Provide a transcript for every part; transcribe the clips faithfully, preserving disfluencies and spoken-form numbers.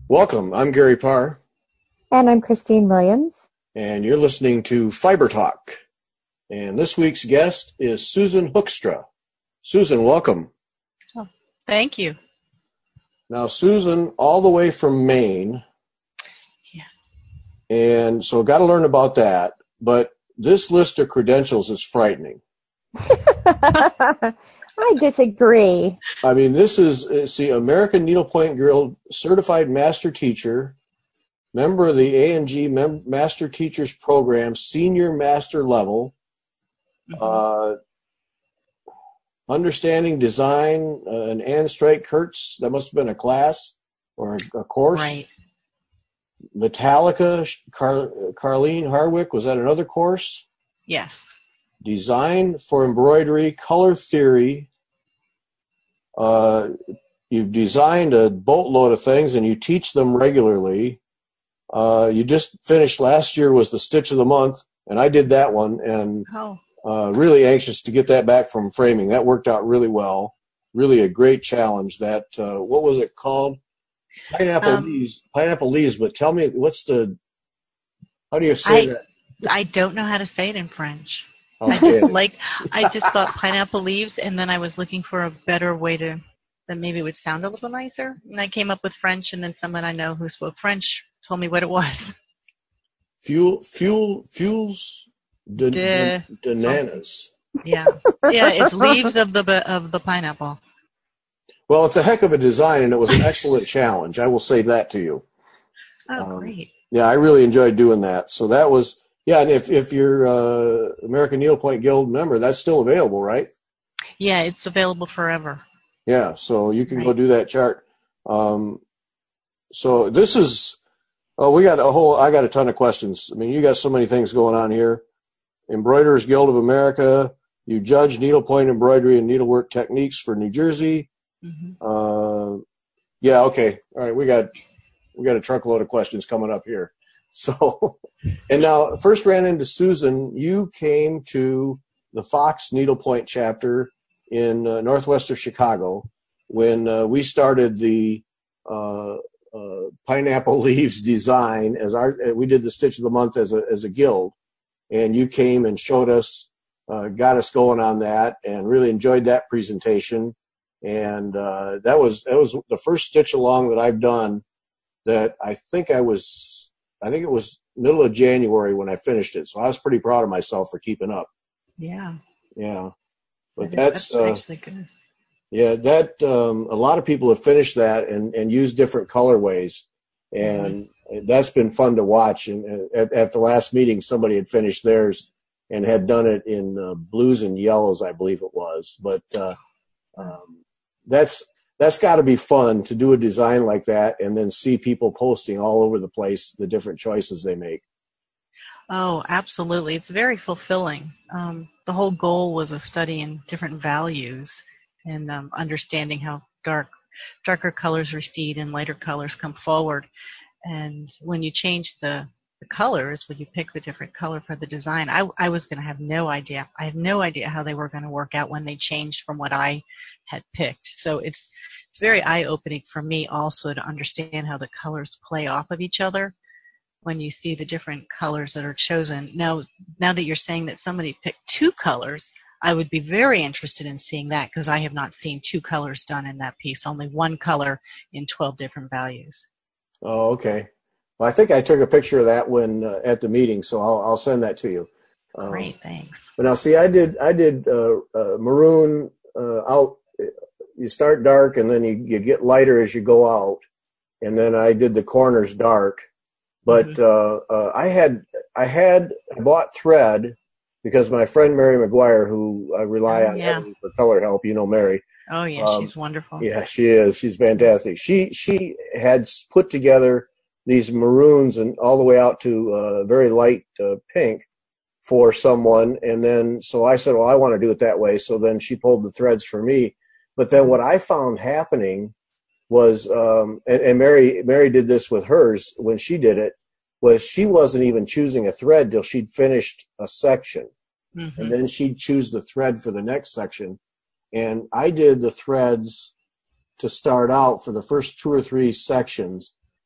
Welcome. I'm Gary Parr. And I'm Christine Williams. And you're listening to Fiber Talk. And this week's guest is Susan Hoekstra. Susan, welcome. Oh, thank you. Now, Susan, all the way from Maine. Yeah. And so got to learn about that. But this list of credentials is frightening. I disagree. I mean, this is, see, American Needlepoint Guild Certified Master Teacher, member of the A N G Mem- Master Teachers Program, Senior Master Level, mm-hmm. uh, Understanding Design, uh, and Ann Strike Kurtz, that must have been a class or a, a course. Right. Metallica, Car- Carlene Harwick, was that another course? Yes. Design for Embroidery, Color Theory. Uh, you've designed a boatload of things and you teach them regularly. Uh, you just finished last year was the Stitch of the Month, and I did that one, and oh. uh, really anxious to get that back from framing. That worked out really well. Really a great challenge. That uh, what was it called? Pineapple um, leaves. Pineapple leaves. But tell me, what's the? How do you say I, that? I don't know how to say it in French. I just like I just thought pineapple leaves, and then I was looking for a better way to that maybe would sound a little nicer. And I came up with French, and then someone I know who spoke French told me what it was. Fuel, fuel, fuels, de, de, de, bananas. Yeah, yeah, it's leaves of the of the pineapple. Well, it's a heck of a design, and it was an excellent challenge. I will say that to you. Oh, um, great! Yeah, I really enjoyed doing that. So that was. Yeah, and if, if you're uh American Needlepoint Guild member, that's still available, right? Yeah, it's available forever. Yeah, so you can right. go do that chart. Um, so this is, oh, we got a whole, I got a ton of questions. I mean, you got so many things going on here. Embroiderers Guild of America, you judge needlepoint embroidery and needlework techniques for New Jersey. Mm-hmm. Uh, yeah, okay. All right, we got we got a truckload of questions coming up here. So, and now first ran into Susan. You came to the Fox Needlepoint chapter in uh, northwest of Chicago when uh, we started the uh, uh, pineapple leaves design as our. We did the Stitch of the Month as a as a guild, and you came and showed us, uh, got us going on that, and really enjoyed that presentation. And uh, that was that was the first stitch along that I've done. That I think I was. I think it was middle of January when I finished it, so I was pretty proud of myself for keeping up. Yeah. Yeah. But that that's, that's uh, actually good. Yeah, that um, a lot of people have finished that and, and used different colorways, and mm-hmm. that's been fun to watch. And uh, at, at the last meeting, somebody had finished theirs and had done it in uh, blues and yellows, I believe it was. But uh, um, that's. That's got to be fun to do a design like that and then see people posting all over the place the different choices they make. Oh, absolutely. It's very fulfilling. Um, the whole goal was a study in different values and um, understanding how dark, darker colors recede and lighter colors come forward. And when you change the, the colors, when you pick the different color for the design, I, I was going to have no idea. I had no idea how they were going to work out when they changed from what I had picked. So it's It's very eye-opening for me also to understand how the colors play off of each other when you see the different colors that are chosen. Now, now that you're saying that somebody picked two colors, I would be very interested in seeing that because I have not seen two colors done in that piece, only one color in twelve different values. Oh, okay. Well, I think I took a picture of that when uh, at the meeting, so I'll, I'll send that to you. Um, Great, thanks. But now, see, I did I did uh, uh, maroon uh, out. You start dark and then you, you get lighter as you go out, and then I did the corners dark. But mm-hmm. uh, uh, I had I had bought thread because my friend Mary McGuire, who I rely oh, on yeah. heavily for color help, you know Mary. Oh yeah, um, she's wonderful. Yeah, she is. She's fantastic. She she had put together these maroons and all the way out to uh, very light uh, pink for someone, and then so I said, well, I want to do it that way. So then she pulled the threads for me. But then what I found happening was, um, and, and Mary Mary did this with hers when she did it, was she wasn't even choosing a thread till she'd finished a section. Mm-hmm. And then she'd choose the thread for the next section. And I did the threads to start out for the first two or three sections.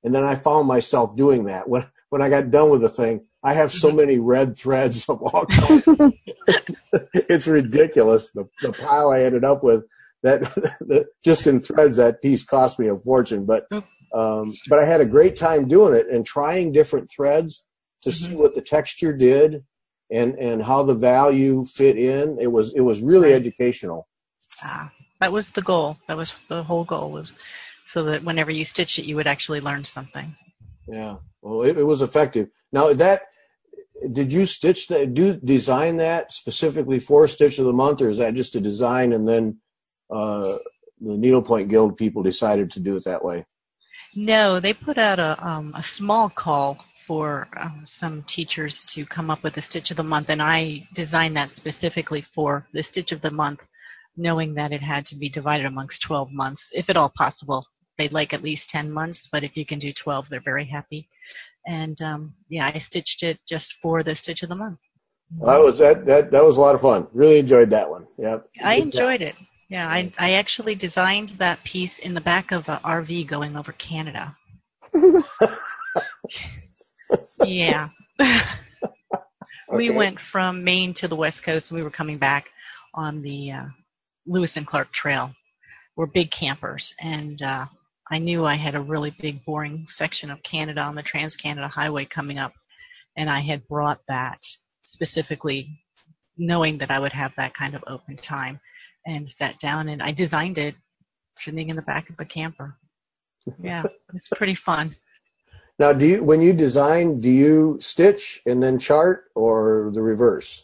And then I found myself doing that. When when I got done with the thing, I have so many red threads of all kinds. It's ridiculous, the, the pile I ended up with. That, that just in threads, that piece cost me a fortune. But um, but I had a great time doing it and trying different threads to mm-hmm. see what the texture did and, and how the value fit in. It was it was really right. educational. Ah, that was the goal. That was the whole goal, was so that whenever you stitch it, you would actually learn something. Yeah, well, it, it was effective. Now, that did you stitch that? Do design that specifically for Stitch of the Month, or is that just a design and then uh, the Needlepoint Guild people decided to do it that way? No, they put out a um, a small call for um, some teachers to come up with a Stitch of the Month, and I designed that specifically for the Stitch of the Month, knowing that it had to be divided amongst twelve months, if at all possible. They'd like at least ten months, but if you can do twelve, they're very happy. And um, yeah, I stitched it just for the Stitch of the Month. Well, that was that that that was a lot of fun. Really enjoyed that one. Yep. I enjoyed it. Yeah, I I actually designed that piece in the back of an R V going over Canada. Yeah. We Okay. went from Maine to the West Coast, and we were coming back on the uh, Lewis and Clark Trail. We're big campers, and uh, I knew I had a really big, boring section of Canada on the Trans-Canada Highway coming up, and I had brought that specifically knowing that I would have that kind of open time, and sat down, and I designed it sitting in the back of a camper. Yeah, it's pretty fun. Now, do you when you design, do you stitch and then chart, or the reverse?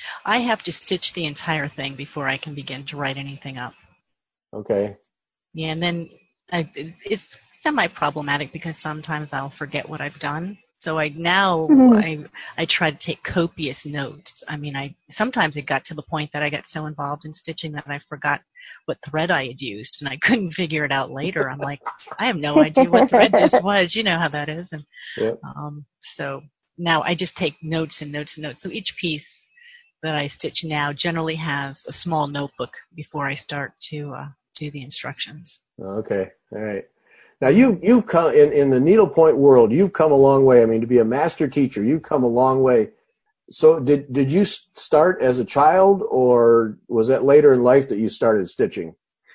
I have to stitch the entire thing before I can begin to write anything up. Okay. Yeah, and then I, it's semi-problematic because sometimes I'll forget what I've done. So I now Mhm. I I try to take copious notes. I mean, I sometimes it got to the point that I got so involved in stitching that I forgot what thread I had used, and I couldn't figure it out later. I'm like, I have no idea what thread this was. You know how that is. And Yep. um, so now I just take notes and notes and notes. So each piece that I stitch now generally has a small notebook before I start to uh, do the instructions. Okay. All right. Now, you, you've come, in, in the needlepoint world, you've come a long way. I mean, to be a master teacher, you've come a long way. So did, did you start as a child, or was that later in life that you started stitching?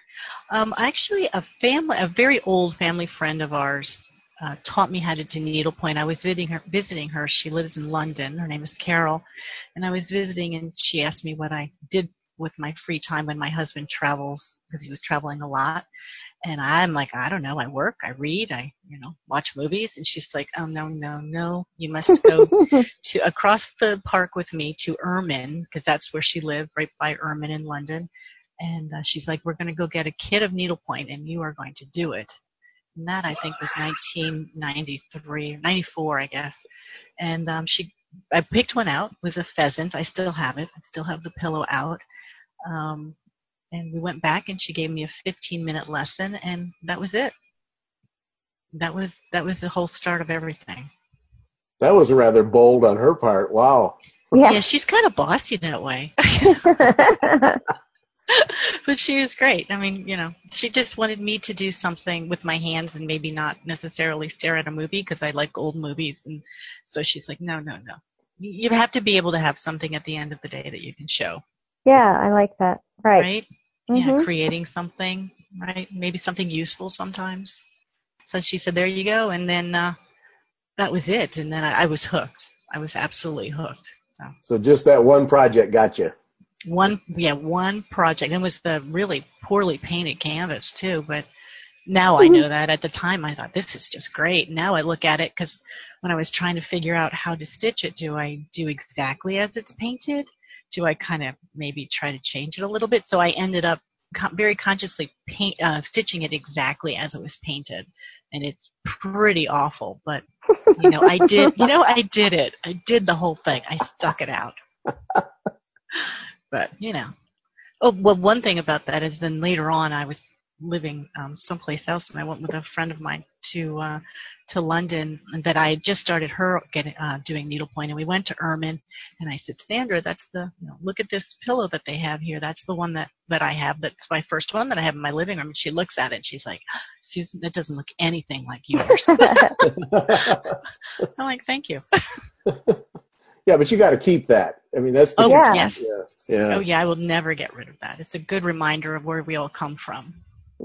Um, actually, a family, a very old family friend of ours uh, taught me how to do needlepoint. I was visiting her, visiting her. She lives in London. Her name is Carol. And I was visiting, and she asked me what I did with my free time when my husband travels, because he was traveling a lot. And I'm like, I don't know, I work, I read, I, you know, watch movies. And she's like, oh, no, no, no, you must go to across the park with me to Ermin, because that's where she lived, right by Ermin in London. And uh, she's like, we're going to go get a kit of needlepoint, and you are going to do it. And that, I think, was nineteen ninety-three, ninety-four, I guess. And um, she, I picked one out. It was a pheasant. I still have it. I still have the pillow out. Um, And we went back, and she gave me a fifteen-minute lesson, and that was it. That was that was the whole start of everything. That was rather bold on her part. Wow. Yeah. Yeah, she's kind of bossy that way. But she was great. I mean, you know, she just wanted me to do something with my hands and maybe not necessarily stare at a movie, because I like old movies. And so she's like, no, no, no. You have to be able to have something at the end of the day that you can show. Yeah, I like that. Right. Right? Mm-hmm. Yeah, creating something, right? Maybe something useful sometimes. So she said, there you go. And then uh, that was it. And then I, I was hooked. I was absolutely hooked. So. So just that one project got you. One, yeah, one project. It was the really poorly painted canvas, too. But now I know that. At the time, I thought, this is just great. Now I look at it, because when I was trying to figure out how to stitch it, do I do exactly as it's painted? Do I kind of maybe try to change it a little bit? So I ended up co- very consciously paint, uh, stitching it exactly as it was painted. And it's pretty awful. But, you know, I did, you know, I did it. I did the whole thing. I stuck it out. But, you know. Oh, well, one thing about that is then later on I was living um, someplace else, and I went with a friend of mine to uh, to London, and that I had just started her getting uh, doing needlepoint, and we went to Ermin, and I said, Sandra, that's the you know, look at this pillow that they have here. That's the one that that I have. That's my first one that I have in my living room. And she looks at it, and she's like, Susan, that doesn't look anything like yours. I'm like, thank you. Yeah, but you got to keep that. I mean, that's the oh yeah. yes. Yeah. Yeah. Oh yeah, I will never get rid of that. It's a good reminder of where we all come from.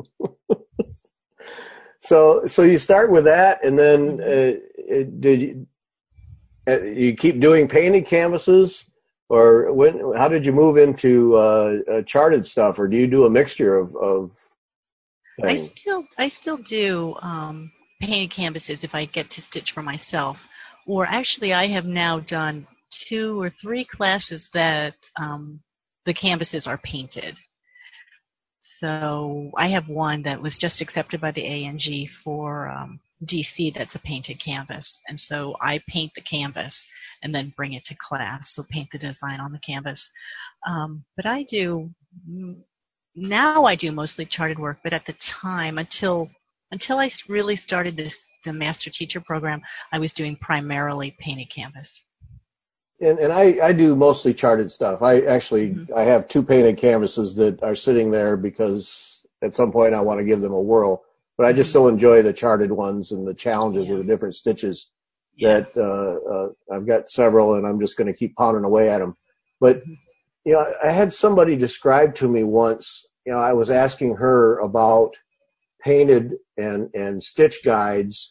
So, so you start with that, and then uh, did you, uh, you keep doing painted canvases, or when? How did you move into uh, uh, charted stuff, or do you do a mixture of? of I things? still, I still do um, painted canvases if I get to stitch for myself, or actually, I have now done two or three classes that um, the canvases are painted. So I have one that was just accepted by the A N G for um, D C that's a painted canvas. And so I paint the canvas and then bring it to class, so paint the design on the canvas. Um, but I do, now I do mostly charted work, but at the time, until until I really started this, the Master Teacher Program, I was doing primarily painted canvas. And, and I, I do mostly charted stuff. I actually, Mm-hmm. I have two painted canvases that are sitting there because at some point I want to give them a whirl. But I just Mm-hmm. so enjoy the charted ones and the challenges Yeah. of the different stitches Yeah. that uh, uh, I've got several, and I'm just going to keep pounding away at them. But, Mm-hmm. you know, I had somebody describe to me once, you know, I was asking her about painted and, and stitch guides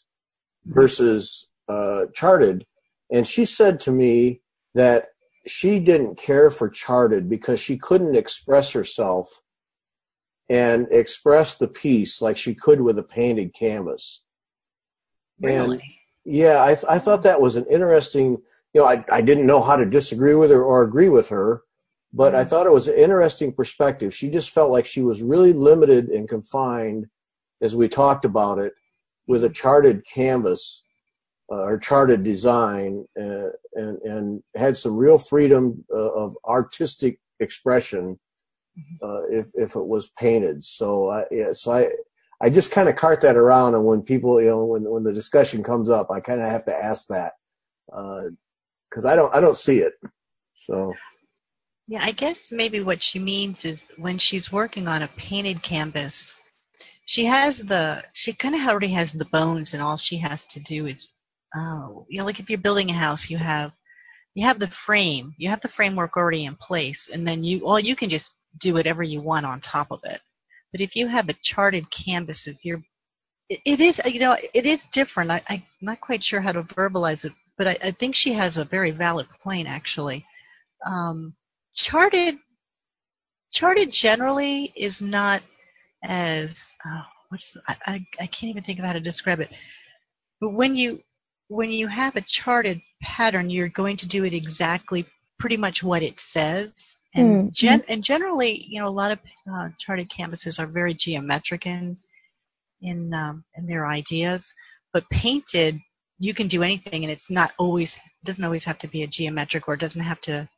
versus uh, charted. And she said to me that she didn't care for charted because she couldn't express herself and express the piece like she could with a painted canvas. Really? And yeah, I, th- I thought that was an interesting, you know, I, I didn't know how to disagree with her or agree with her, but I thought it was an interesting perspective. She just felt like she was really limited and confined, as we talked about it, with a charted canvas uh, or charted design, uh, and, and had some real freedom uh, of artistic expression uh, if if it was painted. So I, yeah, so I I just kind of cart that around, and when people, you know, when when the discussion comes up, I kind of have to ask that because uh, I don't I don't see it. So Yeah, I guess maybe what she means is when she's working on a painted canvas, she has the, she kind of already has the bones, and all she has to do is, oh, you know, like if you're building a house, you have, you have the frame, you have the framework already in place, and then you, well, you can just do whatever you want on top of it. But if you have a charted canvas, if you're, it, it is, you know, it is different. I, I'm not quite sure how to verbalize it, but I, I think she has a very valid point, actually. Um, charted, charted generally is not as, oh, what's, I, I, I can't even think of how to describe it. But when you, when you have a charted pattern, you're going to do it exactly pretty much what it says. And Mm-hmm. gen, and generally, you know, a lot of uh, charted canvases are very geometric in, in, um, in their ideas. But painted, you can do anything, and it's not always, doesn't always have to be a geometric, or it doesn't have to,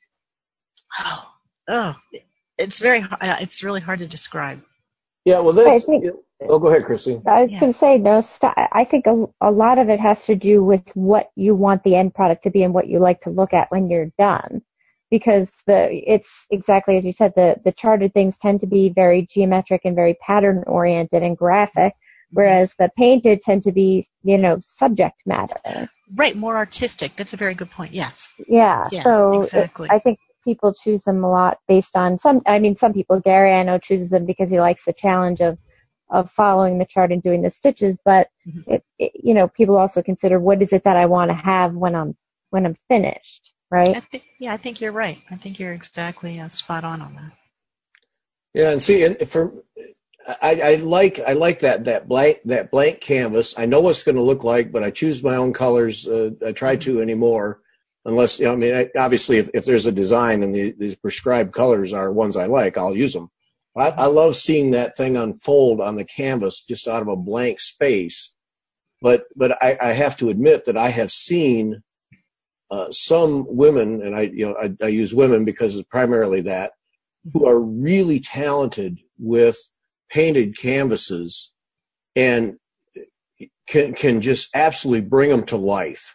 oh, oh, it's very, it's really hard to describe. yeah, well, that's. I think, Oh, go ahead, Christine. I was Yeah. going to say, no, st- I think a, a lot of it has to do with what you want the end product to be and what you like to look at when you're done. Because the it's exactly as you said, the, the charted things tend to be very geometric and very pattern oriented and graphic, whereas the painted tend to be, you know, subject matter. Right, more artistic. That's a very good point. Yes. Yeah, Yeah, so exactly. it, I think people choose them a lot based on some, I mean, some people, Gary, I know, chooses them because he likes the challenge of, of following the chart and doing the stitches, but Mm-hmm. it, it, you know, people also consider what is it that I want to have when I'm, when I'm finished, right? I think, yeah, I think you're right. I think you're exactly uh, spot on on that. Yeah, and see, and for I, I like I like that that blank that blank canvas. I know what it's going to look like, but I choose my own colors. Uh, I try to anymore, unless you know. I mean, I, obviously, if, if there's a design and the, the prescribed colors are ones I like, I'll use them. I, I love seeing that thing unfold on the canvas just out of a blank space. But but I, I have to admit that I have seen uh, some women, and I you know I, I use women because it's primarily that, who are really talented with painted canvases and can can just absolutely bring them to life.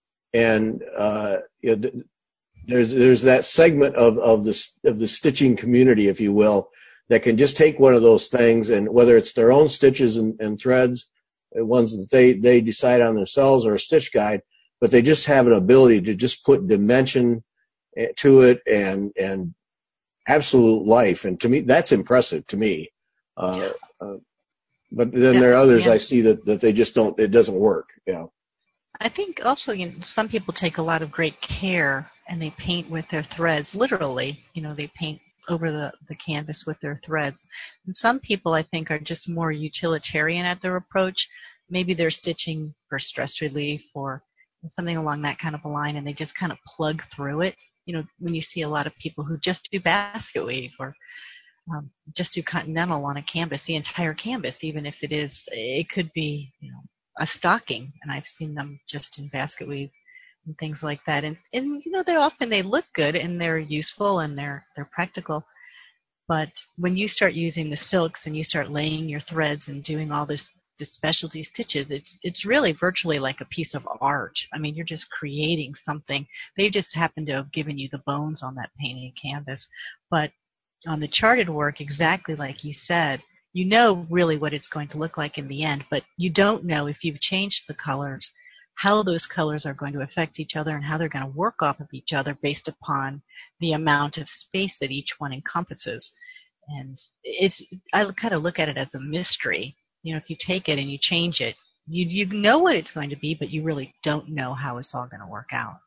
And uh, you know, there's there's that segment of of the of the stitching community, if you will, that can just take one of those things, and whether it's their own stitches and, and threads, ones that they they decide on themselves, or a stitch guide, but they just have an ability to just put dimension to it and and absolute life. And to me, that's impressive to me. Uh, uh, but then there are others yeah. I see that, that they just don't, it doesn't work. Yeah. I think also, you know, some people take a lot of great care and they paint with their threads, literally, you know, they paint over the, the canvas with their threads. And some people, I think, are just more utilitarian at their approach. Maybe they're stitching for stress relief or something along that kind of a line, and they just kind of plug through it. You know, when you see a lot of people who just do basket weave or um, just do continental on a canvas, the entire canvas, even if it is, it could be, you know, a stocking, and I've seen them just in basket weave and things like that. And, and you know, they often, they look good and they're useful and they're, they're practical. But when you start using the silks and you start laying your threads and doing all this, this specialty stitches, it's, it's really virtually like a piece of art. I mean, you're just creating something. They just happen to have given you the bones on that painted canvas. But on the charted work, exactly like you said, you know really what it's going to look like in the end, but you don't know if you've changed the colors, how those colors are going to affect each other and how they're going to work off of each other based upon the amount of space that each one encompasses. And it's, I kind of look at it as a mystery. You know, if you take it and you change it, you you know what it's going to be, but you really don't know how it's all going to work out.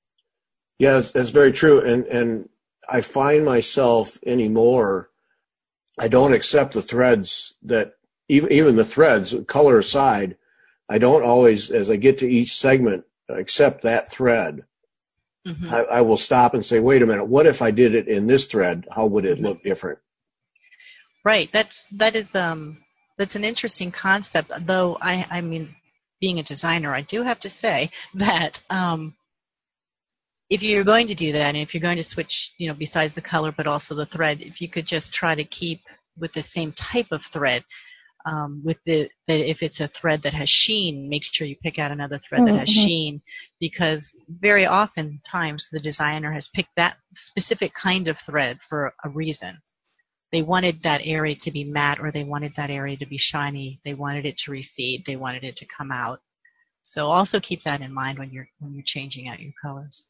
Yeah, that's, that's very true. And and I find myself anymore, I don't accept the threads that, even even the threads, color aside, I don't always, as I get to each segment, accept that thread. Mm-hmm. I, I will stop and say, wait a minute, what if I did it in this thread? How would it mm-hmm. look different? Right. That's, that is, um, that's an interesting concept, though I, I mean, being a designer, I do have to say that, um, if you're going to do that, and if you're going to switch, you know, besides the color, but also the thread, if you could just try to keep with the same type of thread, um, with the, the, if it's a thread that has sheen, make sure you pick out another thread mm-hmm. that has sheen, because very often times the designer has picked that specific kind of thread for a reason. They wanted that area to be matte, or they wanted that area to be shiny. They wanted it to recede. They wanted it to come out. So also keep that in mind when you're when you're changing out your colors.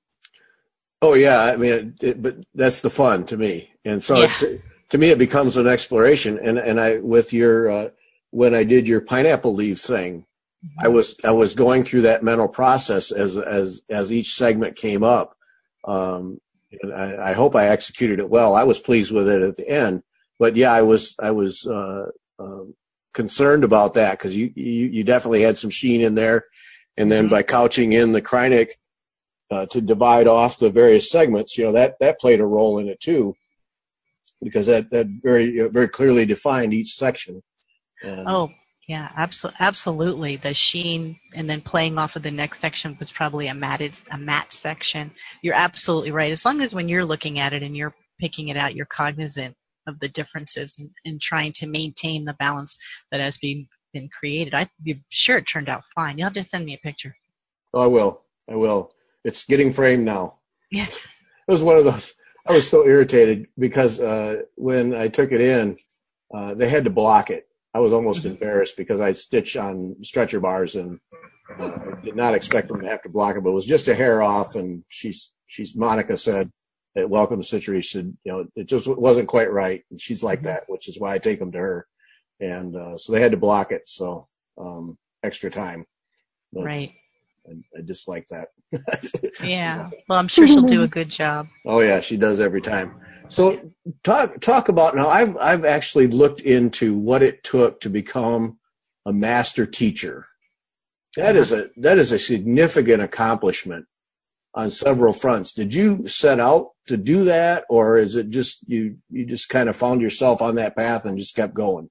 Oh yeah, I mean, it, it, but that's the fun to me, and so yeah. it, to me it becomes an exploration. And and I with your uh, when I did your pineapple leaves thing, mm-hmm. I was I was going through that mental process as as as each segment came up. Um, and I, I hope I executed it well. I was pleased with it at the end, but yeah, I was I was uh, uh, concerned about that because you, you you definitely had some sheen in there, and then mm-hmm. by couching in the Kreinik Uh, to divide off the various segments, you know, that, that played a role in it too, because that, that very, uh, very clearly defined each section. And oh, yeah, abso- absolutely. The sheen and then playing off of the next section was probably a matted, a matte section. You're absolutely right. As long as when you're looking at it and you're picking it out, you're cognizant of the differences and, and trying to maintain the balance that has been, been created. I'm sure it turned out fine. You'll have to send me a picture. Oh, I will. I will. It's getting framed now. Yeah. It was one of those, I was so irritated because uh, when I took it in, uh, they had to block it. I was almost mm-hmm. embarrassed because I'd stitched on stretcher bars and uh, I did not expect them to have to block it, but it was just a hair off. And she's, she's, Monica said at Welcome to Stitchery, she said, you know, it just wasn't quite right. And she's like mm-hmm. that, which is why I take them to her. And uh, so they had to block it. So um, extra time. But, right. I, I dislike that. Yeah. Well, I'm sure she'll do a good job. Oh yeah, she does every time. So talk talk about now. I've I've actually looked into what it took to become a master teacher. That is a that is a significant accomplishment on several fronts. Did you set out to do that, or is it just you you just kind of found yourself on that path and just kept going?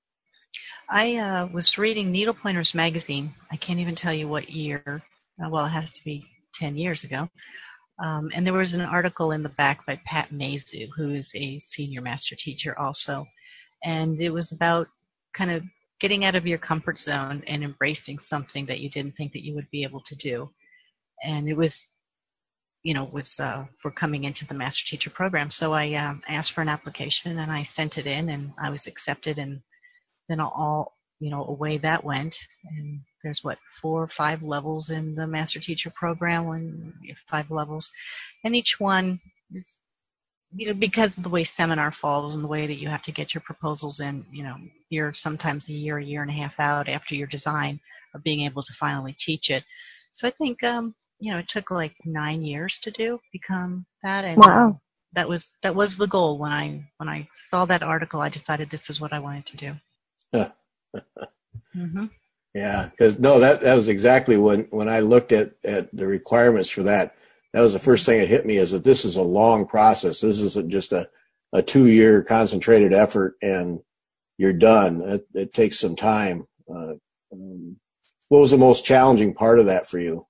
I uh, was reading Needle Pointers magazine. I can't even tell you what year. Uh, well, it has to be ten years ago. Um, and there was an article in the back by Pat Mazu, who is a senior master teacher also. And it was about kind of getting out of your comfort zone and embracing something that you didn't think that you would be able to do. And it was, you know, was uh, for coming into the Master Teacher Program. So I uh, asked for an application and I sent it in and I was accepted, and then all, you know, away that went. And there's what, four or five levels in the Master Teacher Program, when five levels. And each one is, you know, because of the way seminar falls and the way that you have to get your proposals in, you know, you're sometimes a year, a year and a half out after your design of being able to finally teach it. So I think, um, you know, it took like nine years to do, become that. And wow. that was, that was the goal. When I, when I saw that article, I decided this is what I wanted to do. mm-hmm. Yeah. Cause no, that, that was exactly when, when I looked at, at the requirements for that, that was the first thing that hit me, is that this is a long process. This isn't just a, a two year concentrated effort and you're done. It, it takes some time. Uh, um, what was the most challenging part of that for you?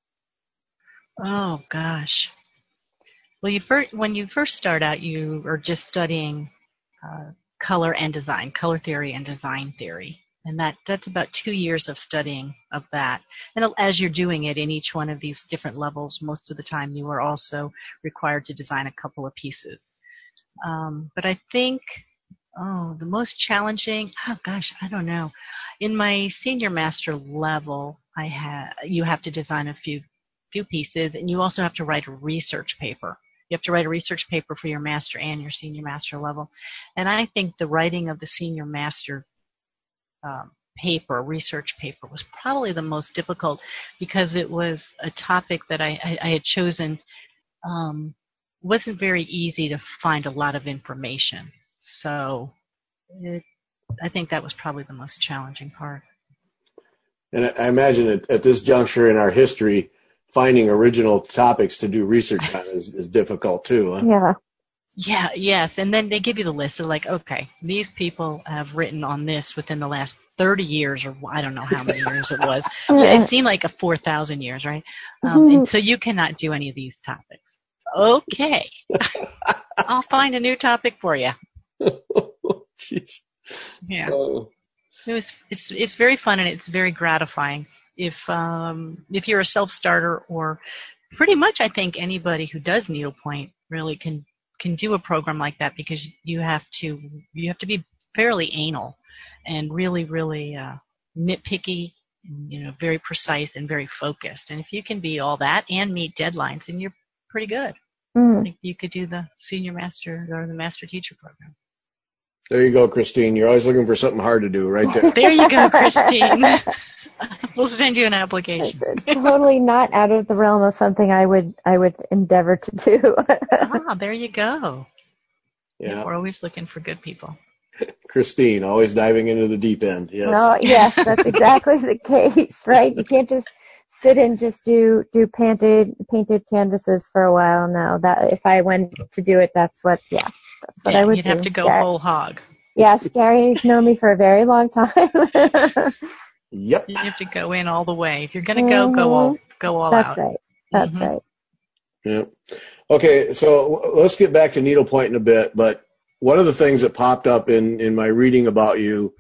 Oh gosh. Well, you first, when you first start out, you are just studying uh, color and design, color theory and design theory, and that that's about two years of studying of that. And as you're doing it in each one of these different levels, most of the time you are also required to design a couple of pieces. Um, but I think, oh, the most challenging, oh gosh, I don't know. In my senior master level, I had you have to design a few. few pieces, and you also have to write a research paper. You have to write a research paper for your master and your senior master level. And I think the writing of the senior master um, paper, research paper, was probably the most difficult, because it was a topic that I, I, I had chosen. Um, wasn't very easy to find a lot of information. So it, I think that was probably the most challenging part. And I imagine at, at this juncture in our history, finding original topics to do research on is, is difficult too. Huh? Yeah. Yeah, yes. And then they give you the list. They're like, okay, these people have written on this within the last thirty years, or I don't know how many years it was. Yeah, it seemed like a four thousand years, right? Um, and so you cannot do any of these topics. Okay. I'll find a new topic for you. Jeez. Yeah. Oh. It was, it's, it's very fun, and it's very gratifying. If um, if you're a self-starter, or pretty much I think anybody who does needlepoint really can can do a program like that, because you have to you have to be fairly anal and really really uh, nitpicky, you know, very precise and very focused. And if you can be all that and meet deadlines, then you're pretty good. Mm. I think you could do the senior master or the master teacher program. There you go, Christine. You're always looking for something hard to do, right there. There you go, Christine. We'll send you an application. Totally not out of the realm of something I would I would endeavor to do. Ah, there you go. Yeah. We're always looking for good people. Christine, always diving into the deep end. Yes. No, yes, that's exactly the case, right? You can't just sit and just do do painted painted canvases for a while. No, that if I went to do it, that's what yeah, that's what yeah, I would you'd do. have to go Gary, whole hog. yes, Gary's known me for a very long time. Yep. You have to go in all the way. If you're going to go, mm-hmm. go all go all that's out. That's right. That's mm-hmm. right. Yep. Okay, so let's get back to needlepoint in a bit. But one of the things that popped up in, in my reading about you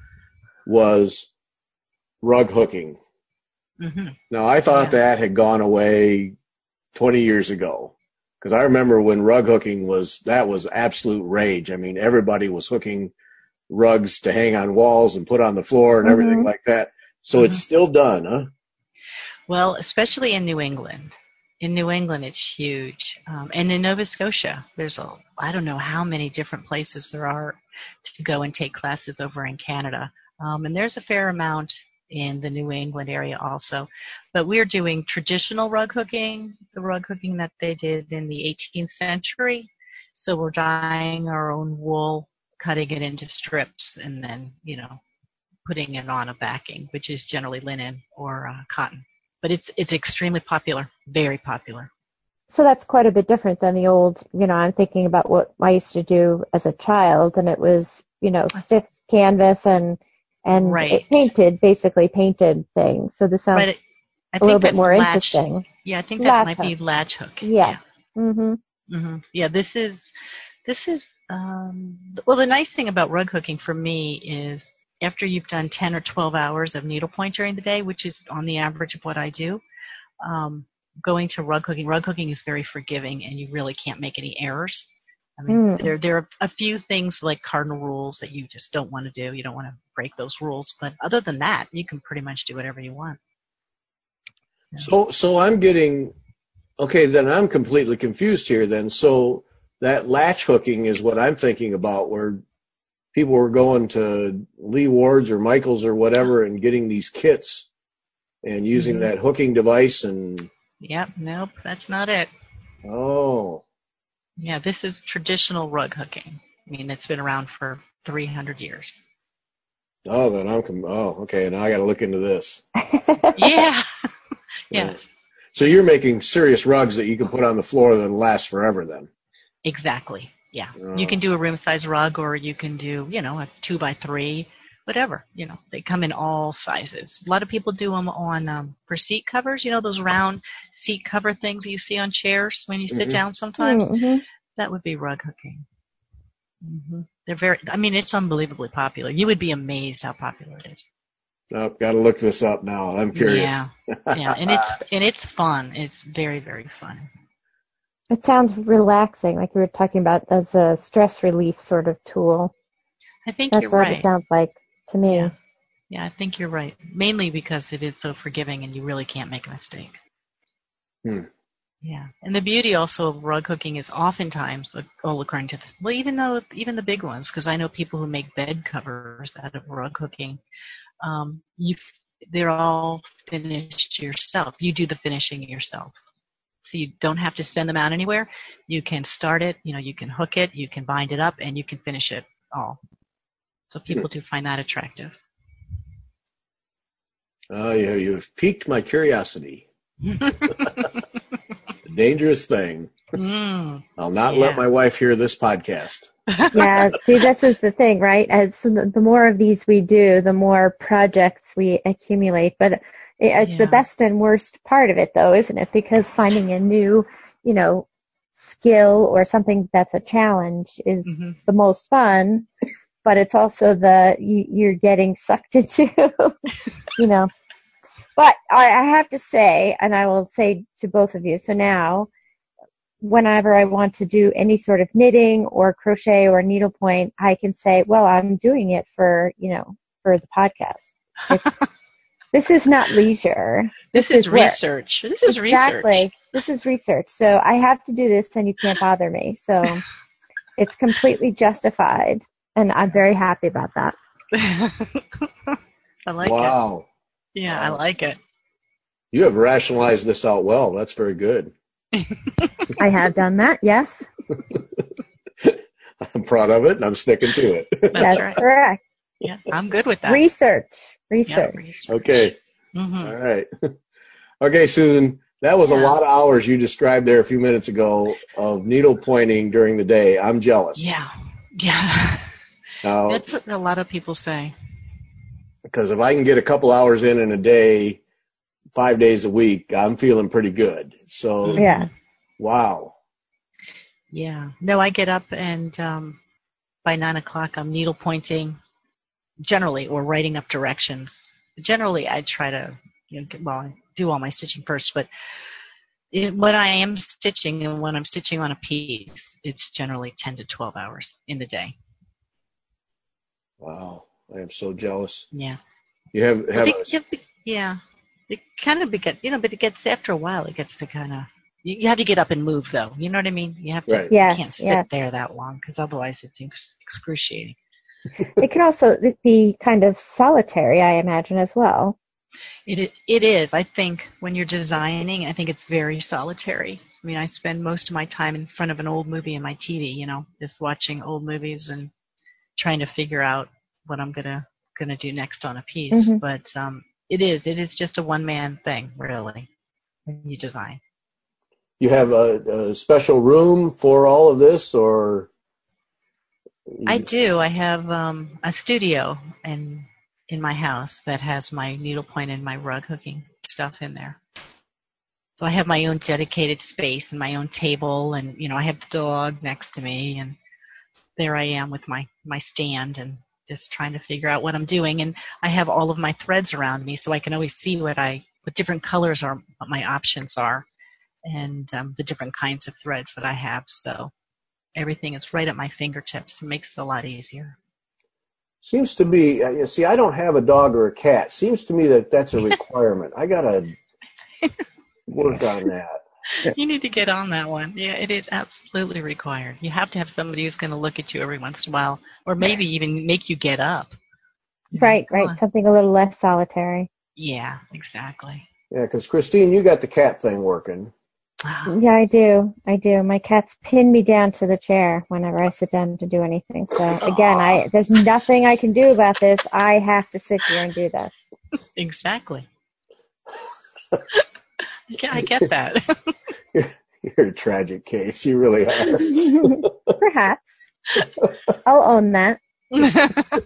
was rug hooking. Mm-hmm. Now, I thought yeah. that had gone away twenty years ago, because I remember when rug hooking was, that was absolute rage. I mean, everybody was hooking rugs to hang on walls and put on the floor and mm-hmm. everything like that. So mm-hmm. it's still done, huh? Well, especially in New England. In New England, it's huge. Um, and in Nova Scotia, there's a, I don't know how many different places there are to go and take classes over in Canada. Um, and there's a fair amount in the New England area also. But we're doing traditional rug hooking, the rug hooking that they did in the eighteenth century. So we're dyeing our own wool, cutting it into strips, and then, you know, putting it on a backing, which is generally linen or uh, cotton. But it's it's extremely popular, very popular. So that's quite a bit different than the old, you know, I'm thinking about what I used to do as a child, and it was, you know, stiff canvas and and right. it painted, basically painted things. So this sounds right. I a little think bit more latch, interesting. Yeah, I think that latch might hook. be latch hook. Yeah. yeah. Mm-hmm. Mm-hmm. Yeah, this is, this is, um, well, the nice thing about rug hooking for me is after you've done ten or twelve hours of needlepoint during the day, which is on the average of what I do, um, going to rug hooking. Rug hooking is very forgiving, and you really can't make any errors. I mean, mm. there there are a few things like cardinal rules that you just don't want to do. You don't want to break those rules. But other than that, you can pretty much do whatever you want. So, so, so I'm getting, okay, then I'm completely confused here then. So that latch hooking is what I'm thinking about, where people were going to Lee Ward's or Michael's or whatever and getting these kits and using mm-hmm. that hooking device and... Yep, nope, that's not it. Oh. Yeah, this is traditional rug hooking. I mean, it's been around for three hundred years. Oh, then I'm, com- oh, okay, now I got to look into this. Yeah. Yes. So you're making serious rugs that you can put on the floor that last forever then? Exactly. Yeah. Oh. You can do a room size rug, or you can do, you know, a two by three, whatever. You know, they come in all sizes. A lot of people do them on um, for seat covers. You know, those round seat cover things you see on chairs when you sit mm-hmm. down sometimes. Mm-hmm. That would be rug hooking. Mm-hmm. They're very. I mean, it's unbelievably popular. You would be amazed how popular it is. Oh, got to look this up now. I'm curious. Yeah. Yeah, and it's and it's fun. It's very very fun. It sounds relaxing, like you were talking about, as a stress relief sort of tool. I think That's you're what right. it sounds like to me. Yeah. yeah, I think you're right. Mainly because it is so forgiving and you really can't make a mistake. Hmm. Yeah, and the beauty also of rug hooking is oftentimes, all according to this, well, even though even the big ones, because I know people who make bed covers out of rug hooking, um, you they're all finished yourself. You do the finishing yourself. So you don't have to send them out anywhere. You can start it, you know, you can hook it, you can bind it up, and you can finish it all. So people do find that attractive. Oh, yeah, you've piqued my curiosity. Dangerous thing. Mm, I'll not yeah. let my wife hear this podcast. Yeah, see, this is the thing, right? As the, the more of these we do, the more projects we accumulate. But it's yeah. the best and worst part of it, though, isn't it? Because finding a new, you know, skill or something that's a challenge is mm-hmm. the most fun. But it's also the you, you're getting sucked into, you know. But I, I have to say, and I will say to both of you, so now, whenever I want to do any sort of knitting or crochet or needlepoint, I can say, well, I'm doing it for, you know, for the podcast. It's, this is not leisure. This, this is, is research. This is exactly. research. This is research. So I have to do this and you can't bother me. So it's completely justified. And I'm very happy about that. I like wow. it. Wow. Yeah, wow. I like it. You have rationalized this out well. That's very good. I have done that, yes. I'm proud of it, and I'm sticking to it. That's, That's right. correct. Yeah, I'm good with that. Research. Research. Yeah, research. Okay. Mm-hmm. All right. Okay, Susan, that was yeah. a lot of hours you described there a few minutes ago of needle pointing during the day. I'm jealous. Yeah. Yeah. Now, that's what a lot of people say. Because if I can get a couple hours in in a day, five days a week, I'm feeling pretty good. So, yeah. Wow. Yeah. No, I get up and um, by nine o'clock I'm needle pointing generally or writing up directions. Generally, I try to, you know, get, well, I do all my stitching first, but it, when I am stitching and when I'm stitching on a piece, it's generally ten to twelve hours in the day. Wow. I am so jealous. Yeah. You have, have it, a, it, yeah. It kind of gets, you know, but it gets, after a while, it gets to kind of, you, you have to get up and move, though. You know what I mean? You have to, right. yes, you can't sit yes. there that long, because otherwise it's excruciating. It can also be kind of solitary, I imagine, as well. It It is. I think when you're designing, I think it's very solitary. I mean, I spend most of my time in front of an old movie in my T V, you know, just watching old movies and trying to figure out what I'm gonna gonna do next on a piece. Mm-hmm. But um, it is it is just a one man thing, really, when you design. You have a, a special room for all of this, or? I do. I have um, a studio in in my house that has my needlepoint and my rug hooking stuff in there. So I have my own dedicated space and my own table, and you know I have the dog next to me, and there I am with my my stand and just trying to figure out what I'm doing. And I have all of my threads around me, so I can always see what I what different colors are, what my options are, and um, the different kinds of threads that I have. So everything is right at my fingertips. It makes it a lot easier. Seems to be, uh, you see, I don't have a dog or a cat. Seems to me that that's a requirement. I got to work on that. You need to get on that one. Yeah, it is absolutely required. You have to have somebody who's going to look at you every once in a while, or maybe even make you get up. Right, Come right. on. Something a little less solitary. Yeah, exactly. Yeah, because Christine, you got the cat thing working. Yeah, I do. I do. My cats pin me down to the chair whenever I sit down to do anything. So again, I there's nothing I can do about this. I have to sit here and do this. Exactly. Yeah, I get that. You're, you're a tragic case. You really are. Perhaps. I'll own that. Uh,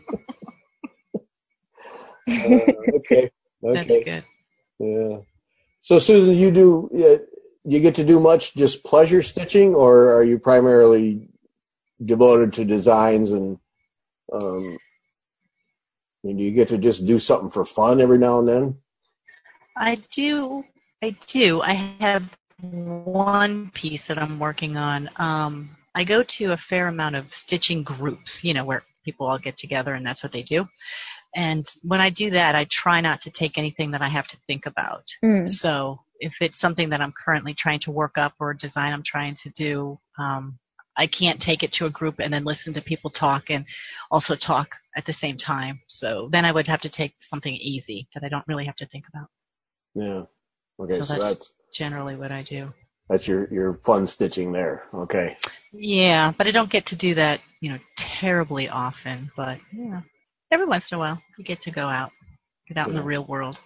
okay. Okay. That's good. Yeah. So, Susan, you do uh, you get to do much just pleasure stitching, or are you primarily devoted to designs? And um, I mean, do you get to just do something for fun every now and then? I do. I do. I have one piece that I'm working on. Um, I go to a fair amount of stitching groups, you know, where people all get together and that's what they do. And when I do that, I try not to take anything that I have to think about. Mm. So if it's something that I'm currently trying to work up or a design I'm trying to do, um, I can't take it to a group and then listen to people talk and also talk at the same time. So then I would have to take something easy that I don't really have to think about. Yeah. Okay. So, So that's, that's generally what I do. That's your, your fun stitching there. Okay. Yeah, but I don't get to do that, you know, terribly often. But yeah, every once in a while, you get to go out, get out yeah. in the real world.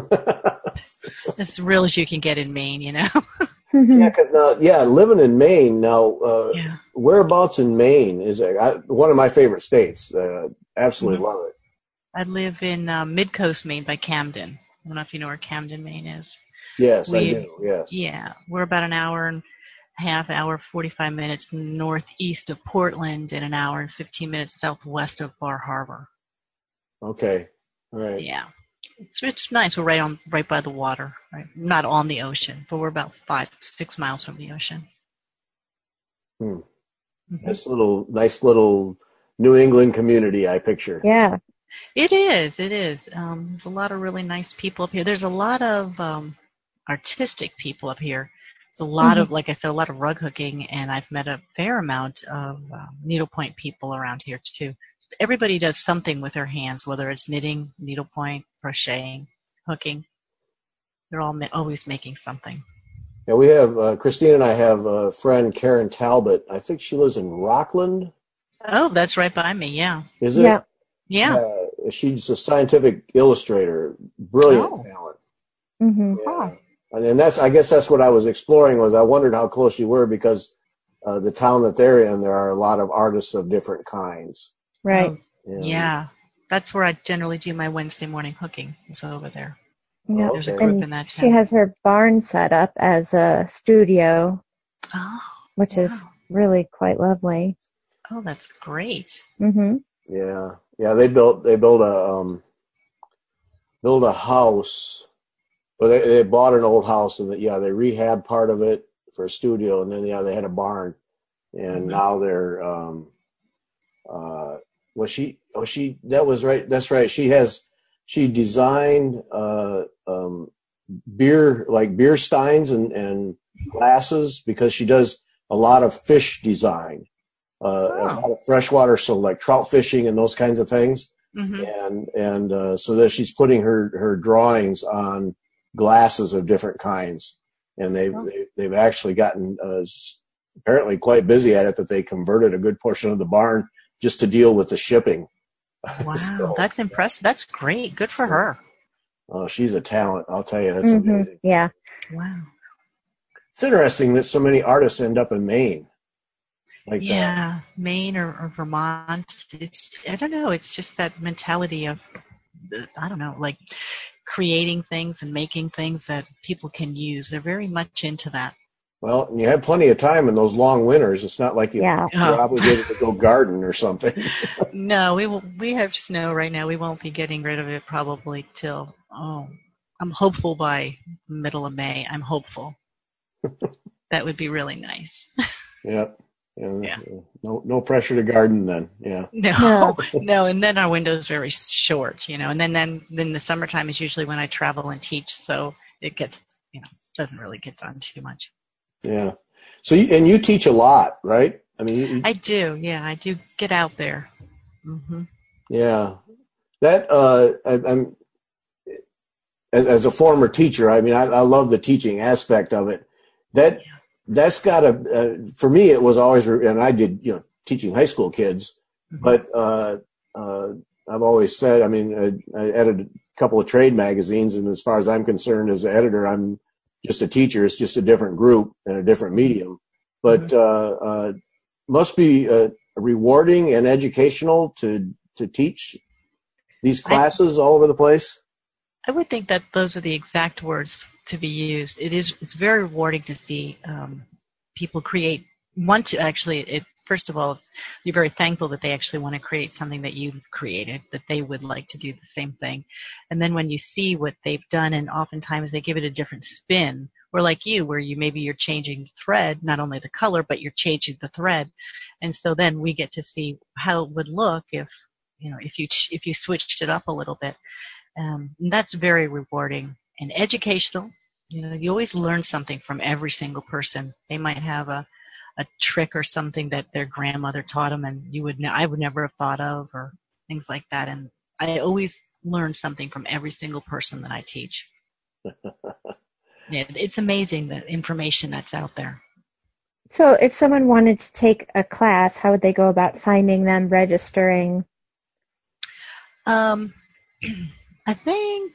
As real as you can get in Maine, you know. yeah, cause now, yeah, living in Maine now. Uh, yeah. Whereabouts in Maine is it? I, one of my favorite states. Uh, absolutely mm-hmm. love it. I live in uh, Mid-Coast, Maine, by Camden. I don't know if you know where Camden, Maine is. Yes, we, I do. Yes. Yeah, we're about an hour and a half, hour, forty-five minutes northeast of Portland, and an hour and fifteen minutes southwest of Bar Harbor. Okay. All right. Yeah, it's it's nice. We're right on, right by the water. Right, not on the ocean, but we're about five, six miles from the ocean. Hmm. Mm-hmm. Nice little, nice little New England community. I picture. Yeah. It is. It is. Um, there's a lot of really nice people up here. There's a lot of um, artistic people up here. There's a lot mm-hmm. of, like I said, a lot of rug hooking, and I've met a fair amount of uh, needlepoint people around here too. Everybody does something with their hands, whether it's knitting, needlepoint, crocheting, hooking. They're all ma- always making something. Yeah, we have uh, Christine and I have a friend, Karen Talbot. I think she lives in Rockland. Oh, that's right by me. Yeah. Is it? Yeah. Yeah. Uh, she's a scientific illustrator, brilliant oh. talent. Mm-hmm. Yeah. And, and that's, I guess that's what I was exploring was I wondered how close you were because uh, the town that they're in, there are a lot of artists of different kinds. Right. Um, yeah. That's where I generally do my Wednesday morning hooking is over there. Yeah. There's a group and in that town. She has her barn set up as a studio, oh, which wow. is really quite lovely. Oh, that's great. Mm-hmm. Yeah. Yeah, they built they built a um, built a house. Well, they, they bought an old house and yeah, they rehabbed part of it for a studio, and then yeah, they had a barn, and mm-hmm. now they're um, uh, well, she oh she that was right that's right she has she designed uh um beer like beer steins and and glasses because she does a lot of fish design. Uh, oh. A lot of freshwater, so like trout fishing and those kinds of things, mm-hmm. and and uh, so that she's putting her, her drawings on glasses of different kinds, and they've oh. they, they've actually gotten uh, apparently quite busy at it. That they converted a good portion of the barn just to deal with the shipping. Wow, so, that's impressive. That's great. Good for her. Oh, she's a talent. I'll tell you, that's mm-hmm. amazing. Yeah. Wow. It's interesting that so many artists end up in Maine. Like yeah, that. Maine or, or Vermont. It's I don't know. It's just that mentality of I don't know, like creating things and making things that people can use. They're very much into that. Well, and you have plenty of time in those long winters. It's not like you, Yeah. you're Oh. obligated to go garden or something. No, we will, we have snow right now. We won't be getting rid of it probably till, oh, I'm hopeful by middle of May. I'm hopeful. That would be really nice. Yeah. And Yeah. No, no pressure to garden then. Yeah. No, No. no, and then our window's very short, you know, and then, then, then the summertime is usually when I travel and teach, so it gets, you know, doesn't really get done too much. Yeah. So, you, and you teach a lot, right? I mean, you, I do, yeah, I do get out there. hmm yeah. That, uh, I, I'm, as, as a former teacher, I mean, I, I love the teaching aspect of it. That, Yeah. that's got to, uh, for me, it was always, and I did, you know, teaching high school kids, Mhm. but, uh, uh, I've always said, I mean, I, I edited a couple of trade magazines, and as far as I'm concerned as an editor, I'm just a teacher. It's just a different group and a different medium, but, Mhm. uh, uh, must be, uh, rewarding and educational to, to teach these classes all over the place. I would think that those are the exact words to be used. It is, it's very rewarding to see um, people create, want to actually, it, first of all, you're very thankful that they actually want to create something that you've created, that they would like to do the same thing. And then when you see what they've done, and oftentimes they give it a different spin, or like you, where you maybe you're changing the thread, not only the color, but you're changing the thread. And so then we get to see how it would look if, you know, if you, if you switched it up a little bit. Um, and that's very rewarding and educational. You know, you always learn something from every single person. They might have a, a trick or something that their grandmother taught them, and you would, ne- I would never have thought of, or things like that. And I always learn something from every single person that I teach. Yeah, it's amazing the information that's out there. So if someone wanted to take a class, how would they go about finding them, registering? Um, I think